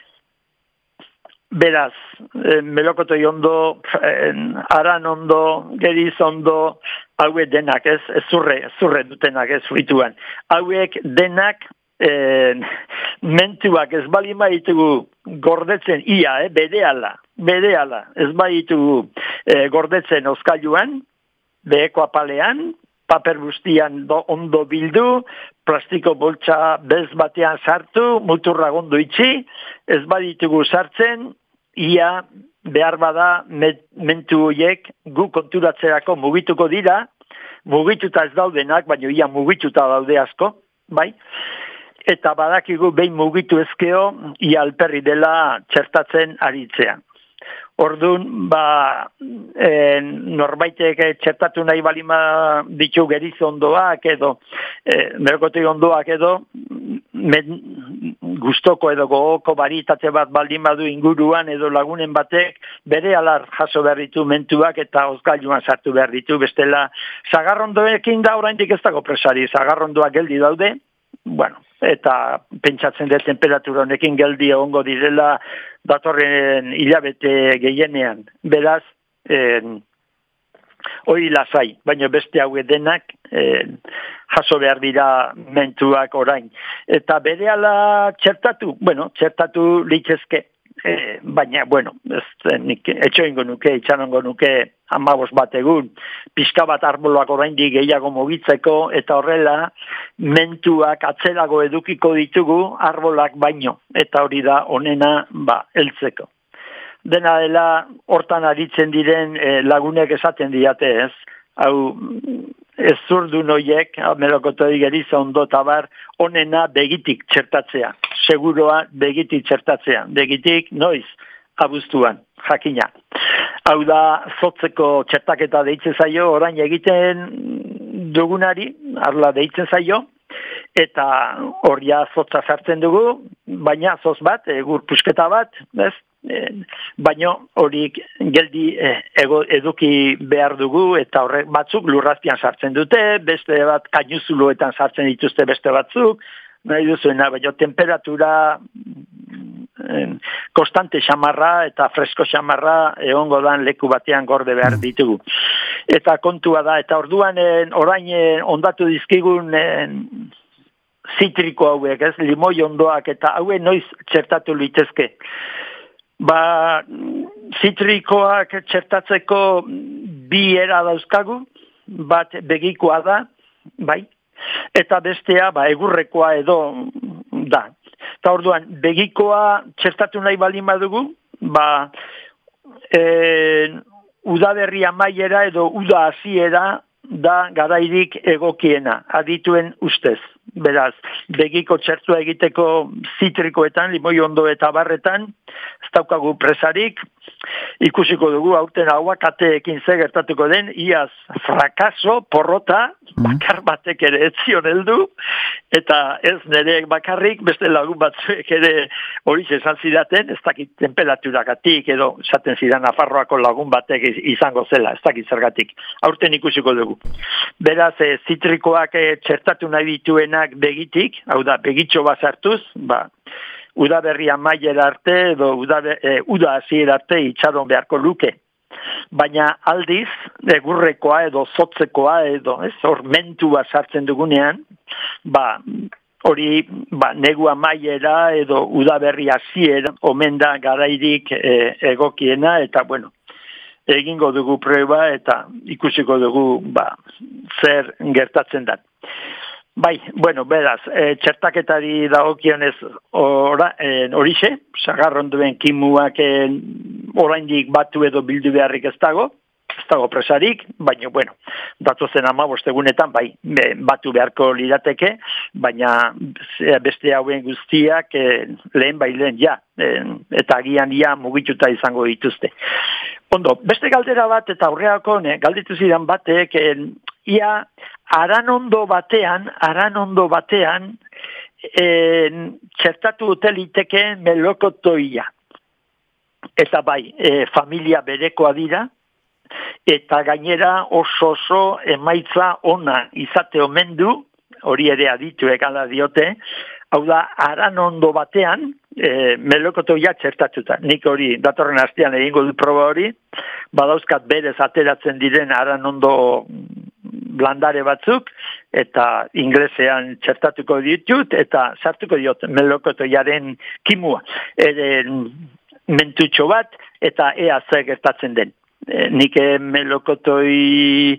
Beraz, eh, melokotoi ondo, eh, aran ondo, geriz ondo, hauek denak, ez, ez zurre, zurre dutenak, ez frituan. Hauek denak, eh, mentuak ez bali maitugu gordetzen ia, eh, berehala. Berehala, ez baditu e, gordetzen oskailuan, beheko apalean, paper bustian do, ondo bildu, plastiko boltsa bez batean sartu, muturra gondo itxi, ez baditugu sartzen, ia behar bada met, mentu horiek gu konturatzerako mugituko dira, mugituta ez daudenak, baina ia mugituta daude asko, bai? Eta badakigu behin mugitu ezkeo, ia alperri dela txertatzen aritzea. Orduan, ba, e, norbaitek txertatu nahi balima ditu geriz ondoak edo, e, melokotoi ondoak edo, med, gustoko edo gogoko baritate bat baldin badu inguruan edo lagunen batek bere alar jaso behar ditu mentuak eta ozgailuan sartu behar ditu, bestela sagarrondoekin da oraindik ez dago presari, sagarrondoak geldi daude, bueno, eta pentsatzen dut temperatura honekin geldi egongo direla datorren hilabete gehienean. Beraz, eh, hori lasai, baina beste hau denak eh, jaso behar dira mentuak orain. Eta berehala txertatu, bueno, txertatu litzezke, eh, baina, bueno, ez, nik etxoingo nuke, itxanongo nuke amabos bat egun, pixka bat arboloak oraindik gehiago mugitzeko, eta horrela mentuak atzerago edukiko ditugu arbolak baino, eta hori da onena ba, heltzeko. Dena dela, hortan aritzen diren eh, lagunek esaten diate ez, hau ez zurdu noiek, melokotoi geriza ondo tabar, onena begitik txertatzea, seguroa begitik txertatzea, begitik noiz, abuztuan, jakina. Hau da, zotzeko txertaketa deitzen zaio, orain egiten dugunari, arla deitzen zaio, eta horia zotza sartzen dugu, baina zoz bat, egur pusketa bat, ez? Baino horiek geldi ego, eduki behar dugu eta horrek batzuk lurrazpian sartzen dute, beste bat kainuzuloetan sartzen dituzte beste batzuk, nahi duzuena, baina temperatura eh, konstante xamarra eta fresko xamarra egongo dan leku batean gorde behar ditugu. Eta kontua da, eta orduan eh, orain eh, ondatu dizkigun eh, zitriko hauek, ez, limoi ondoak eta haue noiz txertatu litezke. Ba, zitrikoak txertatzeko bi era dauzkagu, bat begikoa da, bai, eta bestea, ba, egurrekoa edo da. Eta orduan, begikoa txertatu nahi baldin badugu, ba, e, udaberri amaiera edo uda hasiera da garairik egokiena, adituen ustez. Beraz, begiko txertua egiteko zitrikoetan, limoi ondo eta barretan, ez daukagu presarik, ikusiko dugu aurten aguakateekin ze gertatuko den, iaz frakaso, porrota, bakar batek ere ez zion heldu, eta ez nereek bakarrik, beste lagun batzuek ere hori esan zidaten, ez dakit temperaturagatik, edo esaten zidan Nafarroako lagun batek izango zela, ez dakit zergatik. Aurten ikusiko dugu. Beraz, e, zitrikoak e, txertatu nahi dituenak begitik, hau da, begitxo bat sartuz, ba, udaberri amaiera arte, edo uda, e, uda hasiera arte itxaron beharko luke. Baina aldiz, egurrekoa edo zotzekoa edo, ez, hor mentua sartzen dugunean, ba, hori, ba, negu amaiera edo udaberri hasiera, omen da garairik e, egokiena, eta, bueno, egingo dugu proba eta ikusiko dugu, ba, zer gertatzen da. Bai, bueno, beraz, e, txertaketari dagokionez horixe, e, sagarronduen kimuak e, oraindik batu edo bildu beharrik ez dago, ez dago presarik, baina, bueno, datozen amabost egunetan, bai, be, batu beharko lirateke, baina beste hauen guztiak e, lehen bai lehen, ja, e, eta agian ja mugituta izango dituzte. Ondo, beste galdera bat, eta aurreako, ne, galditu zidan batek, e, ia, aranondo batean, aranondo batean, e, txertatu uteliteke melokotoia. Eta bai, e, familia berekoa dira, eta gainera oso oso emaitza ona izate omen du, hori ere adituek ala diote, hau da, aranondo batean, e, melokotoia txertatuta. Nik hori, datorren astean egingo du proba hori, badauzkat berez ateratzen diren aranondo blandare batzuk, eta inglesean txertatuko ditut, eta sartuko diot melokotoiaren kimua. Ere, mentutxo bat, eta ea zer gertatzen den. E, nik melokotoi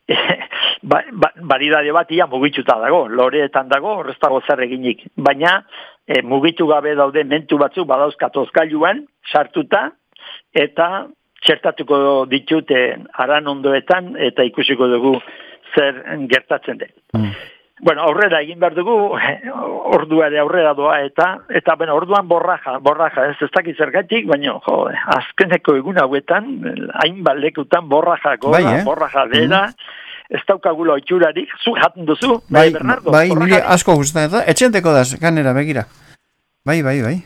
ba, ba, baridade bat ia mugituta dago, loreetan dago, horrez dago zer eginik. Baina, e, mugitu gabe daude mentu batzuk badauzkatoz gailuan, sartuta, eta txertatuko ditute aranondoetan, eta ikusiko dugu zer gertatzen den. Mm. Bueno, aurrera egin behar dugu, ordua ere aurrera doa, eta, eta bueno, orduan borraja, borraja, ez ez dakit zergatik, baina, jo, azkeneko egun hauetan, hainbat lekutan borraja gola, bai, eh? Borraja dela, mm. ez daukagula oitxurarik, zu jaten duzu, bai, bai Bernardo? Bai, nire asko guztan, eta etxenteko daz, ganera, begira. Bai, bai, bai.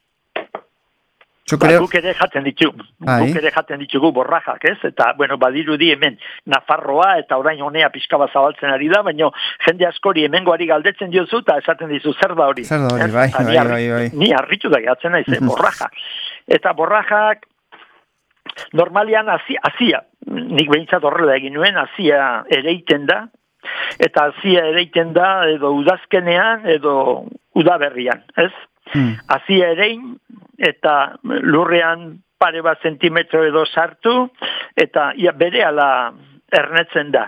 Ba, guk ere jaten ditugu, guk ere jaten ditugu borrajak, ez? Eta, bueno, badirudi hemen Nafarroa eta orain honea pixka bat zabaltzen ari da, baina jende askori hemengoari galdetzen diozu eta esaten dizu zer da hori. Zer da hori, bai, bai, bai, bai. Ni harritu da gehatzen naiz, borraja. Eta borrajak normalian azia, nik behintzat horrela egin nuen, hazia ereiten da, eta hazia ereiten da edo udazkenean edo udaberrian, ez? Hmm. Hazia erein eta lurrean pare bat zentimetro edo sartu, eta ia, berehala ernetzen da.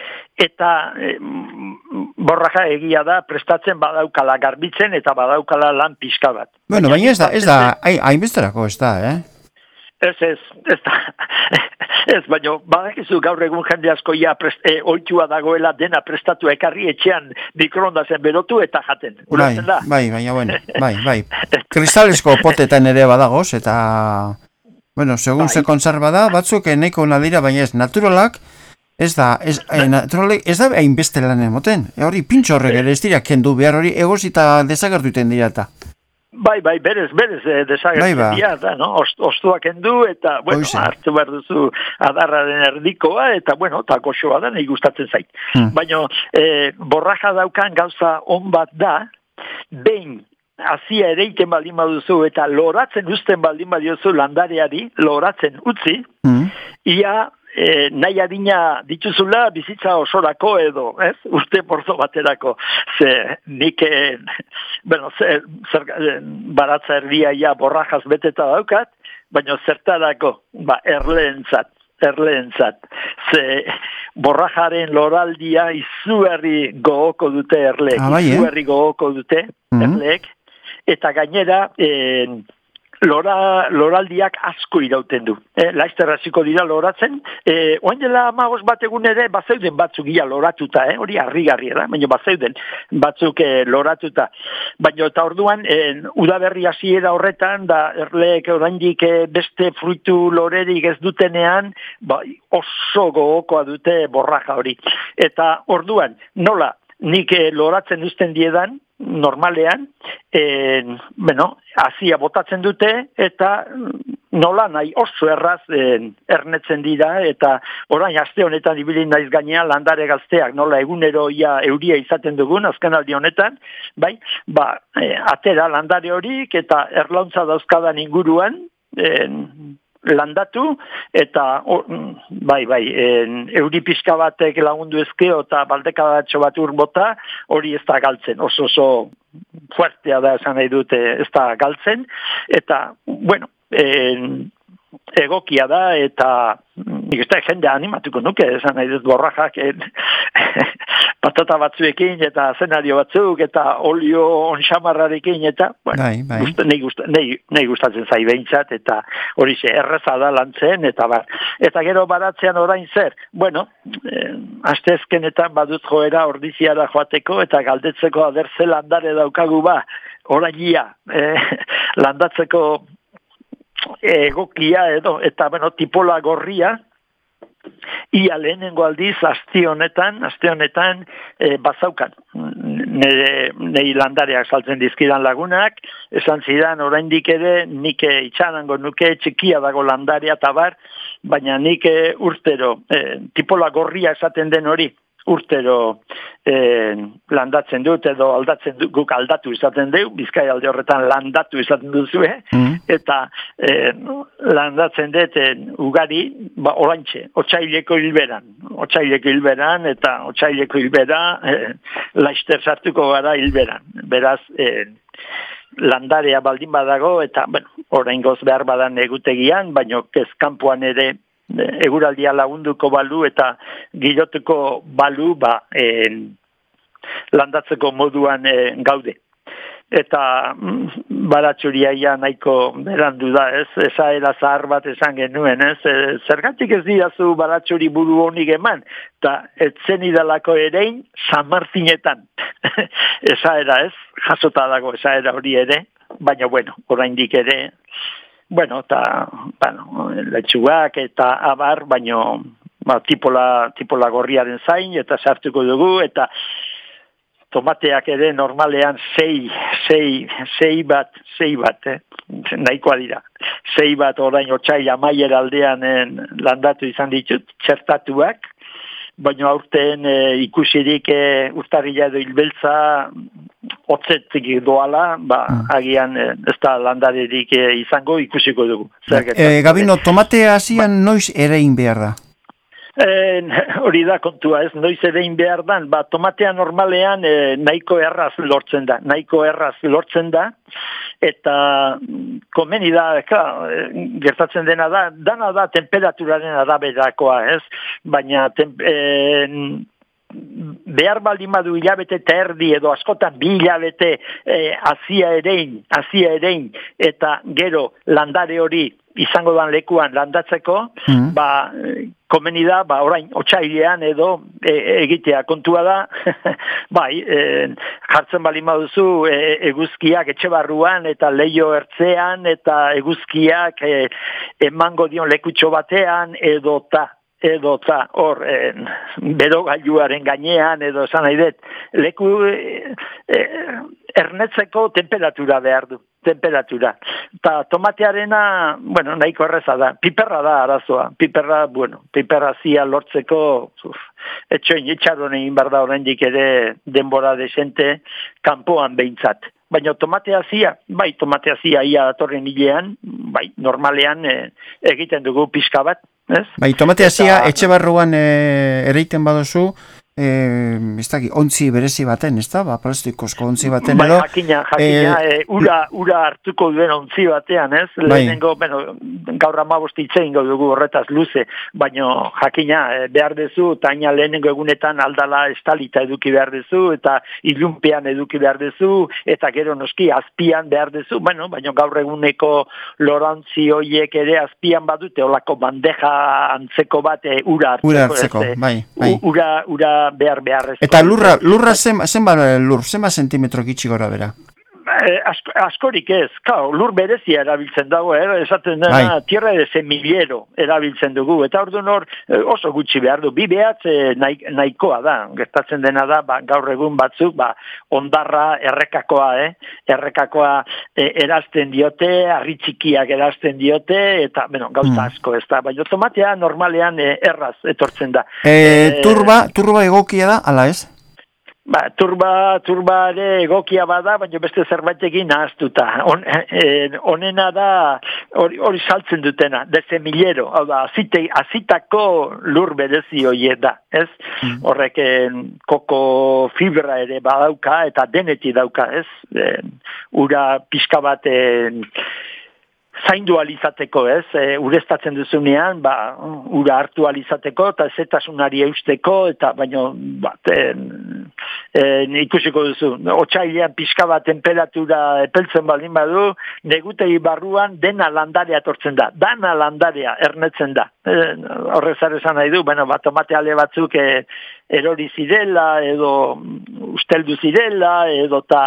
Eta e, borraja egia da, prestatzen badaukala garbitzen eta badaukala lan pixka bat. Bueno, baina ez da, ez da, hainbesterako ez da, eh? Ez, ez, ez da, ez, baina badakizu gaur egun jende asko ia prest, e, oitua dagoela dena prestatu ekarri etxean mikroondazen berotu eta jaten. Bai, da? bai, baina, bueno, bai, bai. Kristalesko potetan ere badagoz, eta, bueno, segun bai. Ze konserva da, batzuk nahiko nadira, baina ez naturalak, ez da, ez, eh, naturalek, ez da hainbeste lan emoten. E, hori, pintxo horrek ere ez dira kendu behar hori egozita desagertu iten dira eta. Bai, bai, berez, berez, eh, desagertzen bai, dira, da, no? Ost, ostuak endu, eta, bueno, Oize. hartu behar duzu adarraren erdikoa, eta, bueno, eta goxoa da, nahi gustatzen zait. Hmm. Baina, eh, borraja daukan gauza on bat da, behin, hazia ereiten baldin baduzu, eta loratzen uzten baldin badiozu landareari, loratzen utzi, hmm. ia, E, nahi adina dituzula bizitza osorako edo, ez? Urte porzo baterako. Ze nik, e, bueno, zer, zer, baratza erdia ja borrajaz beteta daukat, baina zertarako, ba, erleentzat, erleentzat. Ze borrajaren loraldia izugarri gogoko dute erleek, ah, bai, izugarri eh? gogoko dute mm-hmm. erleek, eta gainera, e, Lora, loraldiak asko irauten du. Eh, Laizter hasiko dira loratzen. Eh, oain dela amagos bat egun ere, bazeuden batzuk ia loratuta, eh? Hori harrigarria da, baina bazeuden batzuk eh, loratuta. Baina eta orduan, eh, udaberri hasiera horretan, da erleek oraindik eh, beste fruitu lorerik ez dutenean, ba, oso gogokoa dute borraja hori. Eta orduan, nola, nik eh, loratzen uzten diedan, normalean, eh, bueno, hazia botatzen dute, eta nola nahi oso erraz eh, ernetzen dira, eta orain aste honetan ibili naiz gainean landare gazteak, nola egunero ia euria izaten dugun, azken aldi honetan, bai, ba, eh, atera landare horik, eta erlauntza dauzkadan inguruan, eh, landatu, eta or, bai, bai, en, euri pixka batek lagundu ezkeo eta baldekadatxo bat urbota, hori ez da galtzen, oso oso fuertea da esan nahi dute ez da galtzen, eta, bueno, en, egokia da, eta nik ez da jendea animatuko nuke, esan nahi dut borrajak, en, patata batzuekin, eta zenario batzuk, eta olio onxamarrarekin, eta, bueno, bai, bai. Gust, nahi, gust, nahi, nahi gustatzen zai behintzat, eta hori ze, erreza da lantzen, eta bar. Eta gero baratzean orain zer, bueno, eh, asteazkenetan badut joera ordiziara joateko, eta galdetzeko adertze landare daukagu ba, orainia, eh, landatzeko egokia edo, eta, bueno, tipola gorria, ia lehenengo aldiz, aste honetan, aste honetan, e, bazaukan. Nire, nire landareak saltzen dizkidan lagunak, esan zidan, oraindik ere, nik itxarango nuke, txikia dago landarea eta bar, baina nik urtero, e, tipola gorria esaten den hori, urtero eh, landatzen dut edo aldatzen dut, guk aldatu izaten dugu, Bizkai alde horretan landatu izaten duzu, eh? Mm. eta eh, landatzen dut eh, ugari, ba, oraintxe, otsaileko hilberan, otsaileko hilberan, eta otsaileko hilbera, eh, Laizter sartuko gara hilberan. Beraz, eh, landarea baldin badago, eta, bueno, oraingoz behar badan egutegian, baino kezkampuan ere, eguraldia lagunduko balu eta girotuko balu ba, en, landatzeko moduan en, gaude. Eta mm, baratxuria ia nahiko berandu da, ez? Esaera zahar bat esan genuen, ez? E, zergatik ez didazu baratxuri buru honik eman, eta etzen idalako erein San Martinetan. Esaera, ez? Jasota dago esaera hori ere, baina bueno, oraindik ere, bueno, eta, bueno, letxuak eta abar, baino, ba, tipola, tipola gorriaren zain, eta sartuko dugu, eta tomateak ere normalean sei, sei, sei bat, sei bat, eh? Nahikoa dira. Sei bat orain otsail amaier aldean en, landatu izan ditut, txertatuak, baina aurten e, ikusirik e, urtarrila edo hilbeltza otzetik doala, ba, mm. agian e, ez da landarerik e, izango ikusiko dugu. E, Gabino, tomatea hasian noiz erein behar da? Hori da kontua, ez, noiz erein behar dan, ba, tomatea normalean e, nahiko erraz lortzen da, nahiko erraz lortzen da, eta komeni da, ka, gertatzen dena da, dana da temperaturaren araberakoa, ez, baina tem, e, behar baldin badu hilabete eta erdi edo askotan bi hilabete e, azia erein, azia erein, eta gero landare hori izango dan lekuan landatzeko, mm. ba, komeni da, ba, orain, otsailean edo e, egitea kontua da, bai, e, jartzen baldin baduzu e, eguzkiak etxe barruan eta leio ertzean eta eguzkiak e, emango dion lekutxo batean edo ta, edo ta, hor, e, berogailuaren gainean edo esan nahi dut, leku e, e, ernetzeko temperatura behar du. Temperatura. Ta tomatearena, bueno, nahiko erreza da. Piperra da arazoa. Piperra, bueno, piperra zia lortzeko, uf, etxoin, etxaron egin behar da oraindik ere denbora desente kanpoan behintzat. Baina tomatea zia, bai, tomatea zia ia datorren hilean, bai, normalean e, egiten dugu pixka bat, ez? Bai, tomatea zia etxe barruan e, ereiten baduzu, Eh, ez da, ontzi berezi baten, ez da? Ba, plastikozko ontzi baten edo. Bai, jakina, jakina, eh, e, ura, ura hartuko duen ontzi batean, ez? Lehenengo, bai. Bueno, gaur amabosti itzein dugu horretaz luze, baina jakina, e, behar dezu, taina lehenengo egunetan aldala estalita eduki behar dezu, eta ilunpean eduki behar dezu, eta gero noski azpian behar dezu, bueno, baina gaur eguneko lorantzi hoiek ere azpian badute, olako bandeja antzeko bat e, ura hartzeko. Ura hartzeko, ez, bai, bai. Ura, ura behar behar. Eta lurra, lurra zen, zenba lur, zenba sentimetro gitxi gora bera? Ask, askorik ez, kao, lur berezia erabiltzen dago, eh? Esaten dena, tierra de semillero erabiltzen dugu, eta orduan hor oso gutxi behar du, bi behatz eh, nahi, nahikoa da, gertatzen dena da, ba, gaur egun batzuk, ba, ondarra errekakoa, eh? errekakoa eh, erazten diote, harri txikiak erazten diote, eta, bueno, gauza mm. asko ez da, baina tomatea normalean eh, erraz etortzen da. E, e, turba, turba egokia da, ala ez? Ba, turba, turba ere egokia bada, baina beste zerbaitekin nahaztuta. On, eh, onena da, hori, hori saltzen dutena, de semillero, hau da, azite, azitako lur berezi horiek da, ez? Mm. Horrek koko fibra ere badauka, eta deneti dauka, ez? Eh, ura pixka bat zaindu alizateko, ez? E, ureztatzen duzunean, ba, ura hartu alizateko, eta zetasunari eusteko, eta baino, bat, e, e, ikusiko duzu, otsailean pixka bat temperatura epeltzen baldin badu, negutegi barruan dena landarea tortzen da, dana landarea ernetzen da. E, horrezar esan nahi du, bueno, bat tomate ale batzuk e, erori zirela, edo usteldu zirela, edo eta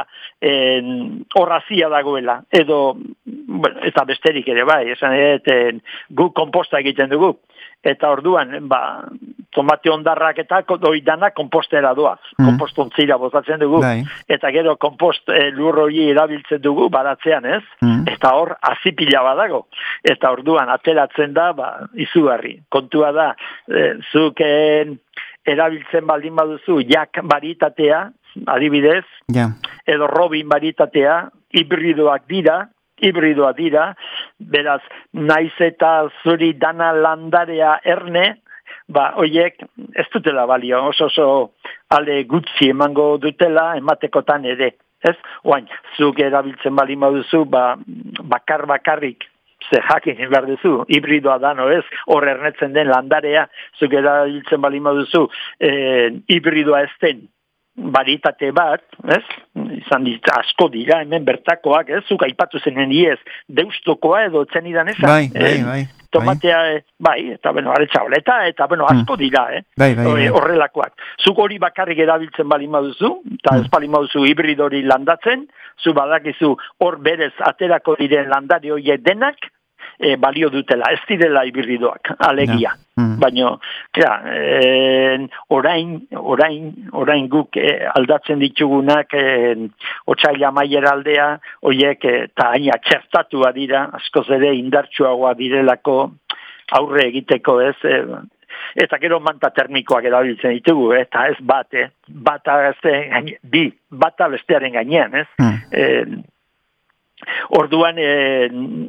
horrazia dagoela, edo, bueno, eta besterik ere bai, esan ere, gu komposta egiten dugu, eta orduan, ba, tomate ondarrak eta doidana kompostera doaz, mm. kompostontzira botatzen dugu, bai. Eta gero kompost e, lur hori erabiltzen dugu, baratzean ez, mm. eta hor azipila badago, eta orduan ateratzen da, ba, izugarri, kontua da, e, zuken erabiltzen baldin baduzu, jak baritatea, adibidez, yeah. edo robin baritatea, hibridoak dira, hibridoak dira, beraz, naiz eta zuri dana landarea erne, ba, oiek, ez dutela balio, oso oso ale gutxi emango dutela, ematekotan ere, ez? Oain, zuk erabiltzen baldin baduzu, ba, bakar bakarrik, ze jakin behar duzu, hibridoa da, no ez, hor ernetzen den landarea, zuk erabiltzen baldin baduzu, eh, hibridoa ez den, baritate bat, ez? Izan dit, asko dira, hemen bertakoak, ez? Zuk aipatu zenen iez, deustokoa edo zen idan ezan. Bai, bai, bai. Tomatea, bai, eta, bueno, aretxaoleta, eta, bueno, asko dira, eh? Bai, bai, bai. Horrelakoak. Zuk hori bakarrik erabiltzen balin baduzu, eta ez balin baduzu hibridori landatzen, zu badakizu hor berez aterako diren landari horiek denak, E, balio dutela, ez direla hibridoak, alegia. Ja. Mm. Baina, klar, e, orain, orain, orain guk e, aldatzen ditugunak e, otsaila maiera aldea, horiek eta e, haina txertatua dira, askoz ere indartsuagoa direlako aurre egiteko ez, e, eta gero manta termikoak erabiltzen ditugu, eta ez bat, eh? bata, ez, bi, bata bestearen gainean, ez? Mm. E, Orduan, e,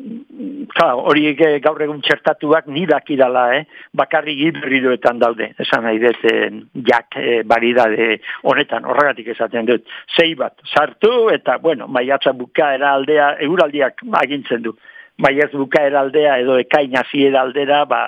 hori gaur egun txertatuak ni dakidala, eh? Bakarrik hibridoetan daude, esan nahi dut, jak e, baridade honetan, horregatik esaten dut. Sei bat, sartu, eta, bueno, maiatza bukaera aldea, euraldiak agintzen du. Maiaz bukaera aldea edo ekain hasiera aldera, ba,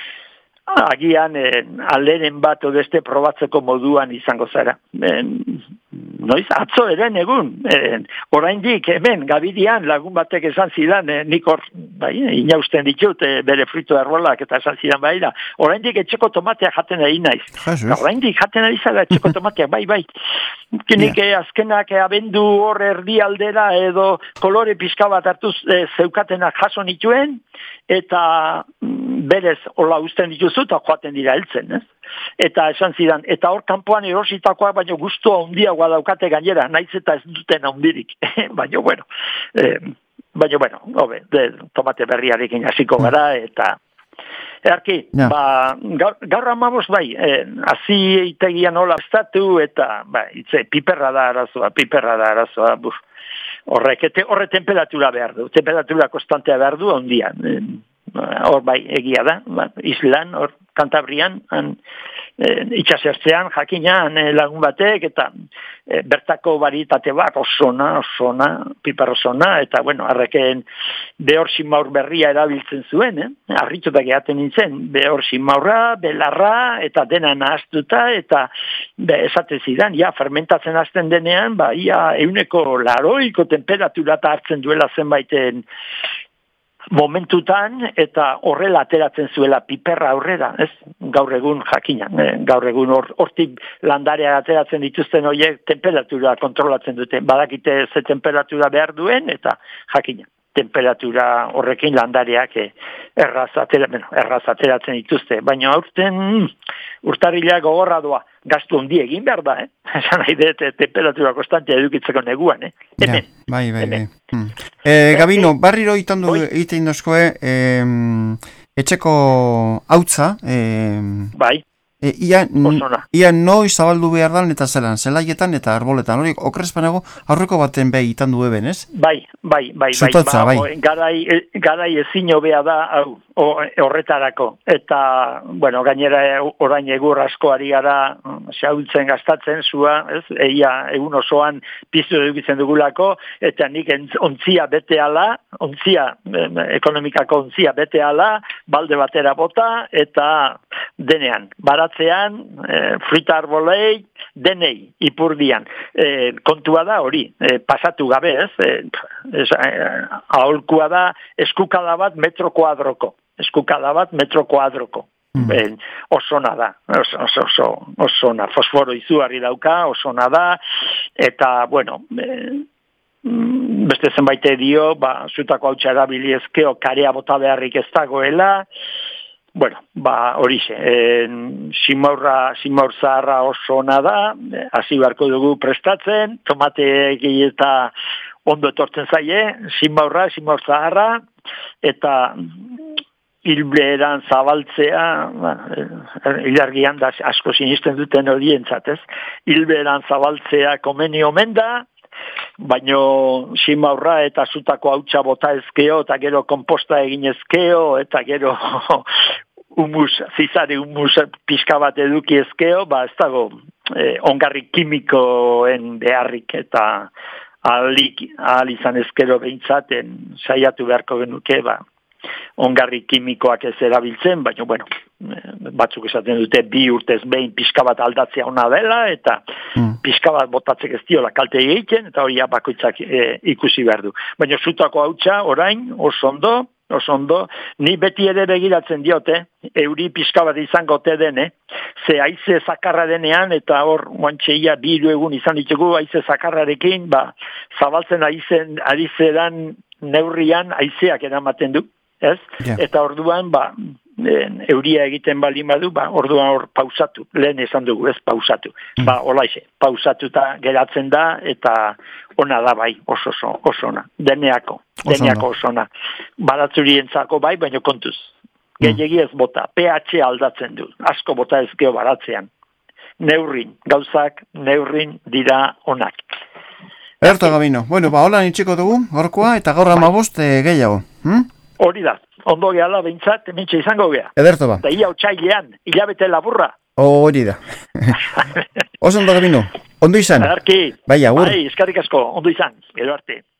agian eh, alderen bat odeste probatzeko moduan izango zara. Eh, noiz, atzo eren egun, eh, oraindik hemen, Gabidian lagun batek esan zidan, eh, nik hor, bai, inausten ditut eh, bere frito errolak eta esan zidan bai da, oraindik etxeko tomateak jaten ari naiz. Oraindik jaten ari zara etxeko tomateak, bai, bai. Nik yeah. azkenak abendu hor erdi aldera edo kolore pixka bat hartuz eh, zeukatenak jaso nituen, eta berez hola uzten dituzu eta joaten dira heltzen, ez? Eta esan zidan, eta hor kanpoan erositakoak baino gustua handiagoa daukate gainera, naiz eta ez duten handirik. baino bueno, eh, baino bueno, hobe, de tomate berriarekin hasiko gara eta Erki, yeah. ba, gaur, gaur amabos bai, eh, hazi itegian hola estatu eta, ba, itze, piperra da arazoa, piperra da arazoa, buf. Horrek, ete, horre temperatura behar du, temperatura konstantea behar du ondian. Hor bai, egia da, ba, islan, hor Kantabrian, han, e, itxasertzean, jakinan e, lagun batek, eta e, bertako baritate bat, osona, osona, piper osona, eta, bueno, arreken behor simaur berria erabiltzen zuen, eh? Arritutak egaten nintzen, behor simaurra, belarra, eta dena nahaztuta, eta be, esate zidan, ja, fermentatzen hasten denean, ba, ia, euneko laroiko temperatura hartzen duela zenbaiten momentutan, eta horrela ateratzen zuela piperra aurrera, ez? Gaur egun jakina, eh? Gaur egun hor, hortik landarea ateratzen dituzten horiek temperatura kontrolatzen dute, badakite ze temperatura behar duen, eta jakina, temperatura horrekin landareak eh, erraz, atera, bueno, erraz ateratzen dituzte, baina aurten urtarrila gogorra doa, gastu hondi egin behar da, eh? Esan nahi dut, temperatura konstantea edukitzeko neguan, eh? Hemen. Ja, bai, bai, bai. Hmm. Eh, Gabino, barriro itandu egiten dozkoe, eh, etxeko hautza, eh, bai. E, ia, ia noiz zabaldu behar dan eta zelan, zelaietan eta arboletan, hori okrespanago aurreko baten behi itan du eben, ez? Bai, bai, bai, Zutatza, bai, bai. Garai, garai ezin hobea da hau, horretarako, eta, bueno, gainera orain egur asko ari gara xaultzen gastatzen zua, ez? Eia egun osoan piztu edukitzen dugulako, eta nik ontzia bete ala, ontzia, ekonomikako ontzia bete ala, balde batera bota, eta denean, baratzean, e, fruita arbolei, denei, ipurdian. E, kontua da hori, e, pasatu gabe, ez? E, ez e, aholkua da eskukada bat metro kuadroko. Eskukada bat metro kuadroko. Mm. E, osona da, oso, oso, oso, osona, fosforo izugarri dauka, osona da, eta, bueno, e, beste zenbaite dio, ba, zutako hautsa erabili ezkeo karea bota beharrik ez dagoela, bueno, ba, horixe, e, simaurra, simaur zaharra oso ona da, hasi beharko dugu prestatzen, tomate eta ondo etortzen zaie, simaurra, simaur zaharra, eta hilberan zabaltzea, ba, ilargian da asko sinisten duten horientzat, ez? Hilberan zabaltzea komeni omen da, baino simaurra eta zutako hautsa bota ezkeo, eta gero komposta egin ezkeo, eta gero humus, zizare humus pixka bat eduki ezkeo, ba ez dago eh, ongarri kimikoen beharrik, eta ahalik, ahal izan ezkero behintzaten saiatu beharko genuke, ba, ongarri kimikoak ez erabiltzen, baina, bueno, batzuk esaten dute bi urtez behin pixka bat aldatzea ona dela, eta mm. pixka bat botatzek ez diola kalte egiten, eta hori bakoitzak e, ikusi behar du. Baina zutako hautsa, orain, oso ondo, oso ondo, ni beti ere begiratzen diote, euri pixka bat izango te dene, ze haize zakarra denean, eta hor, guantxeia biru egun izan ditugu haize zakarrarekin, ba, zabaltzen haizen, haizeran neurrian haizeak eramaten du, ez? Yeah. Eta orduan, ba, euria egiten bali badu, ba, orduan hor pausatu, lehen esan dugu, ez pausatu. Mm. Ba, olaixe, pausatuta geratzen da, eta ona da bai, oso, oso, oso ona, deneako, deneako oso ona. Baratzurientzako bai, baina kontuz. Gehiegi ez bota, pH aldatzen du, asko bota ez geho baratzean. Neurrin, gauzak, neurrin dira onak. Ederto, Gabino. Bueno, ba, hola nitxiko dugu, gorkoa, eta gaur amabost e, gehiago. Hm? Hori da, ondo gehala behintzat, mentxe izango gea. Ederto, ba. Da ia otxailean, hilabete laburra. Hori da. Oso ondo, Gabino. Ondo izan. Arki. Bai, agur. Bai, eskarrik asko, ondo izan. Gero arte.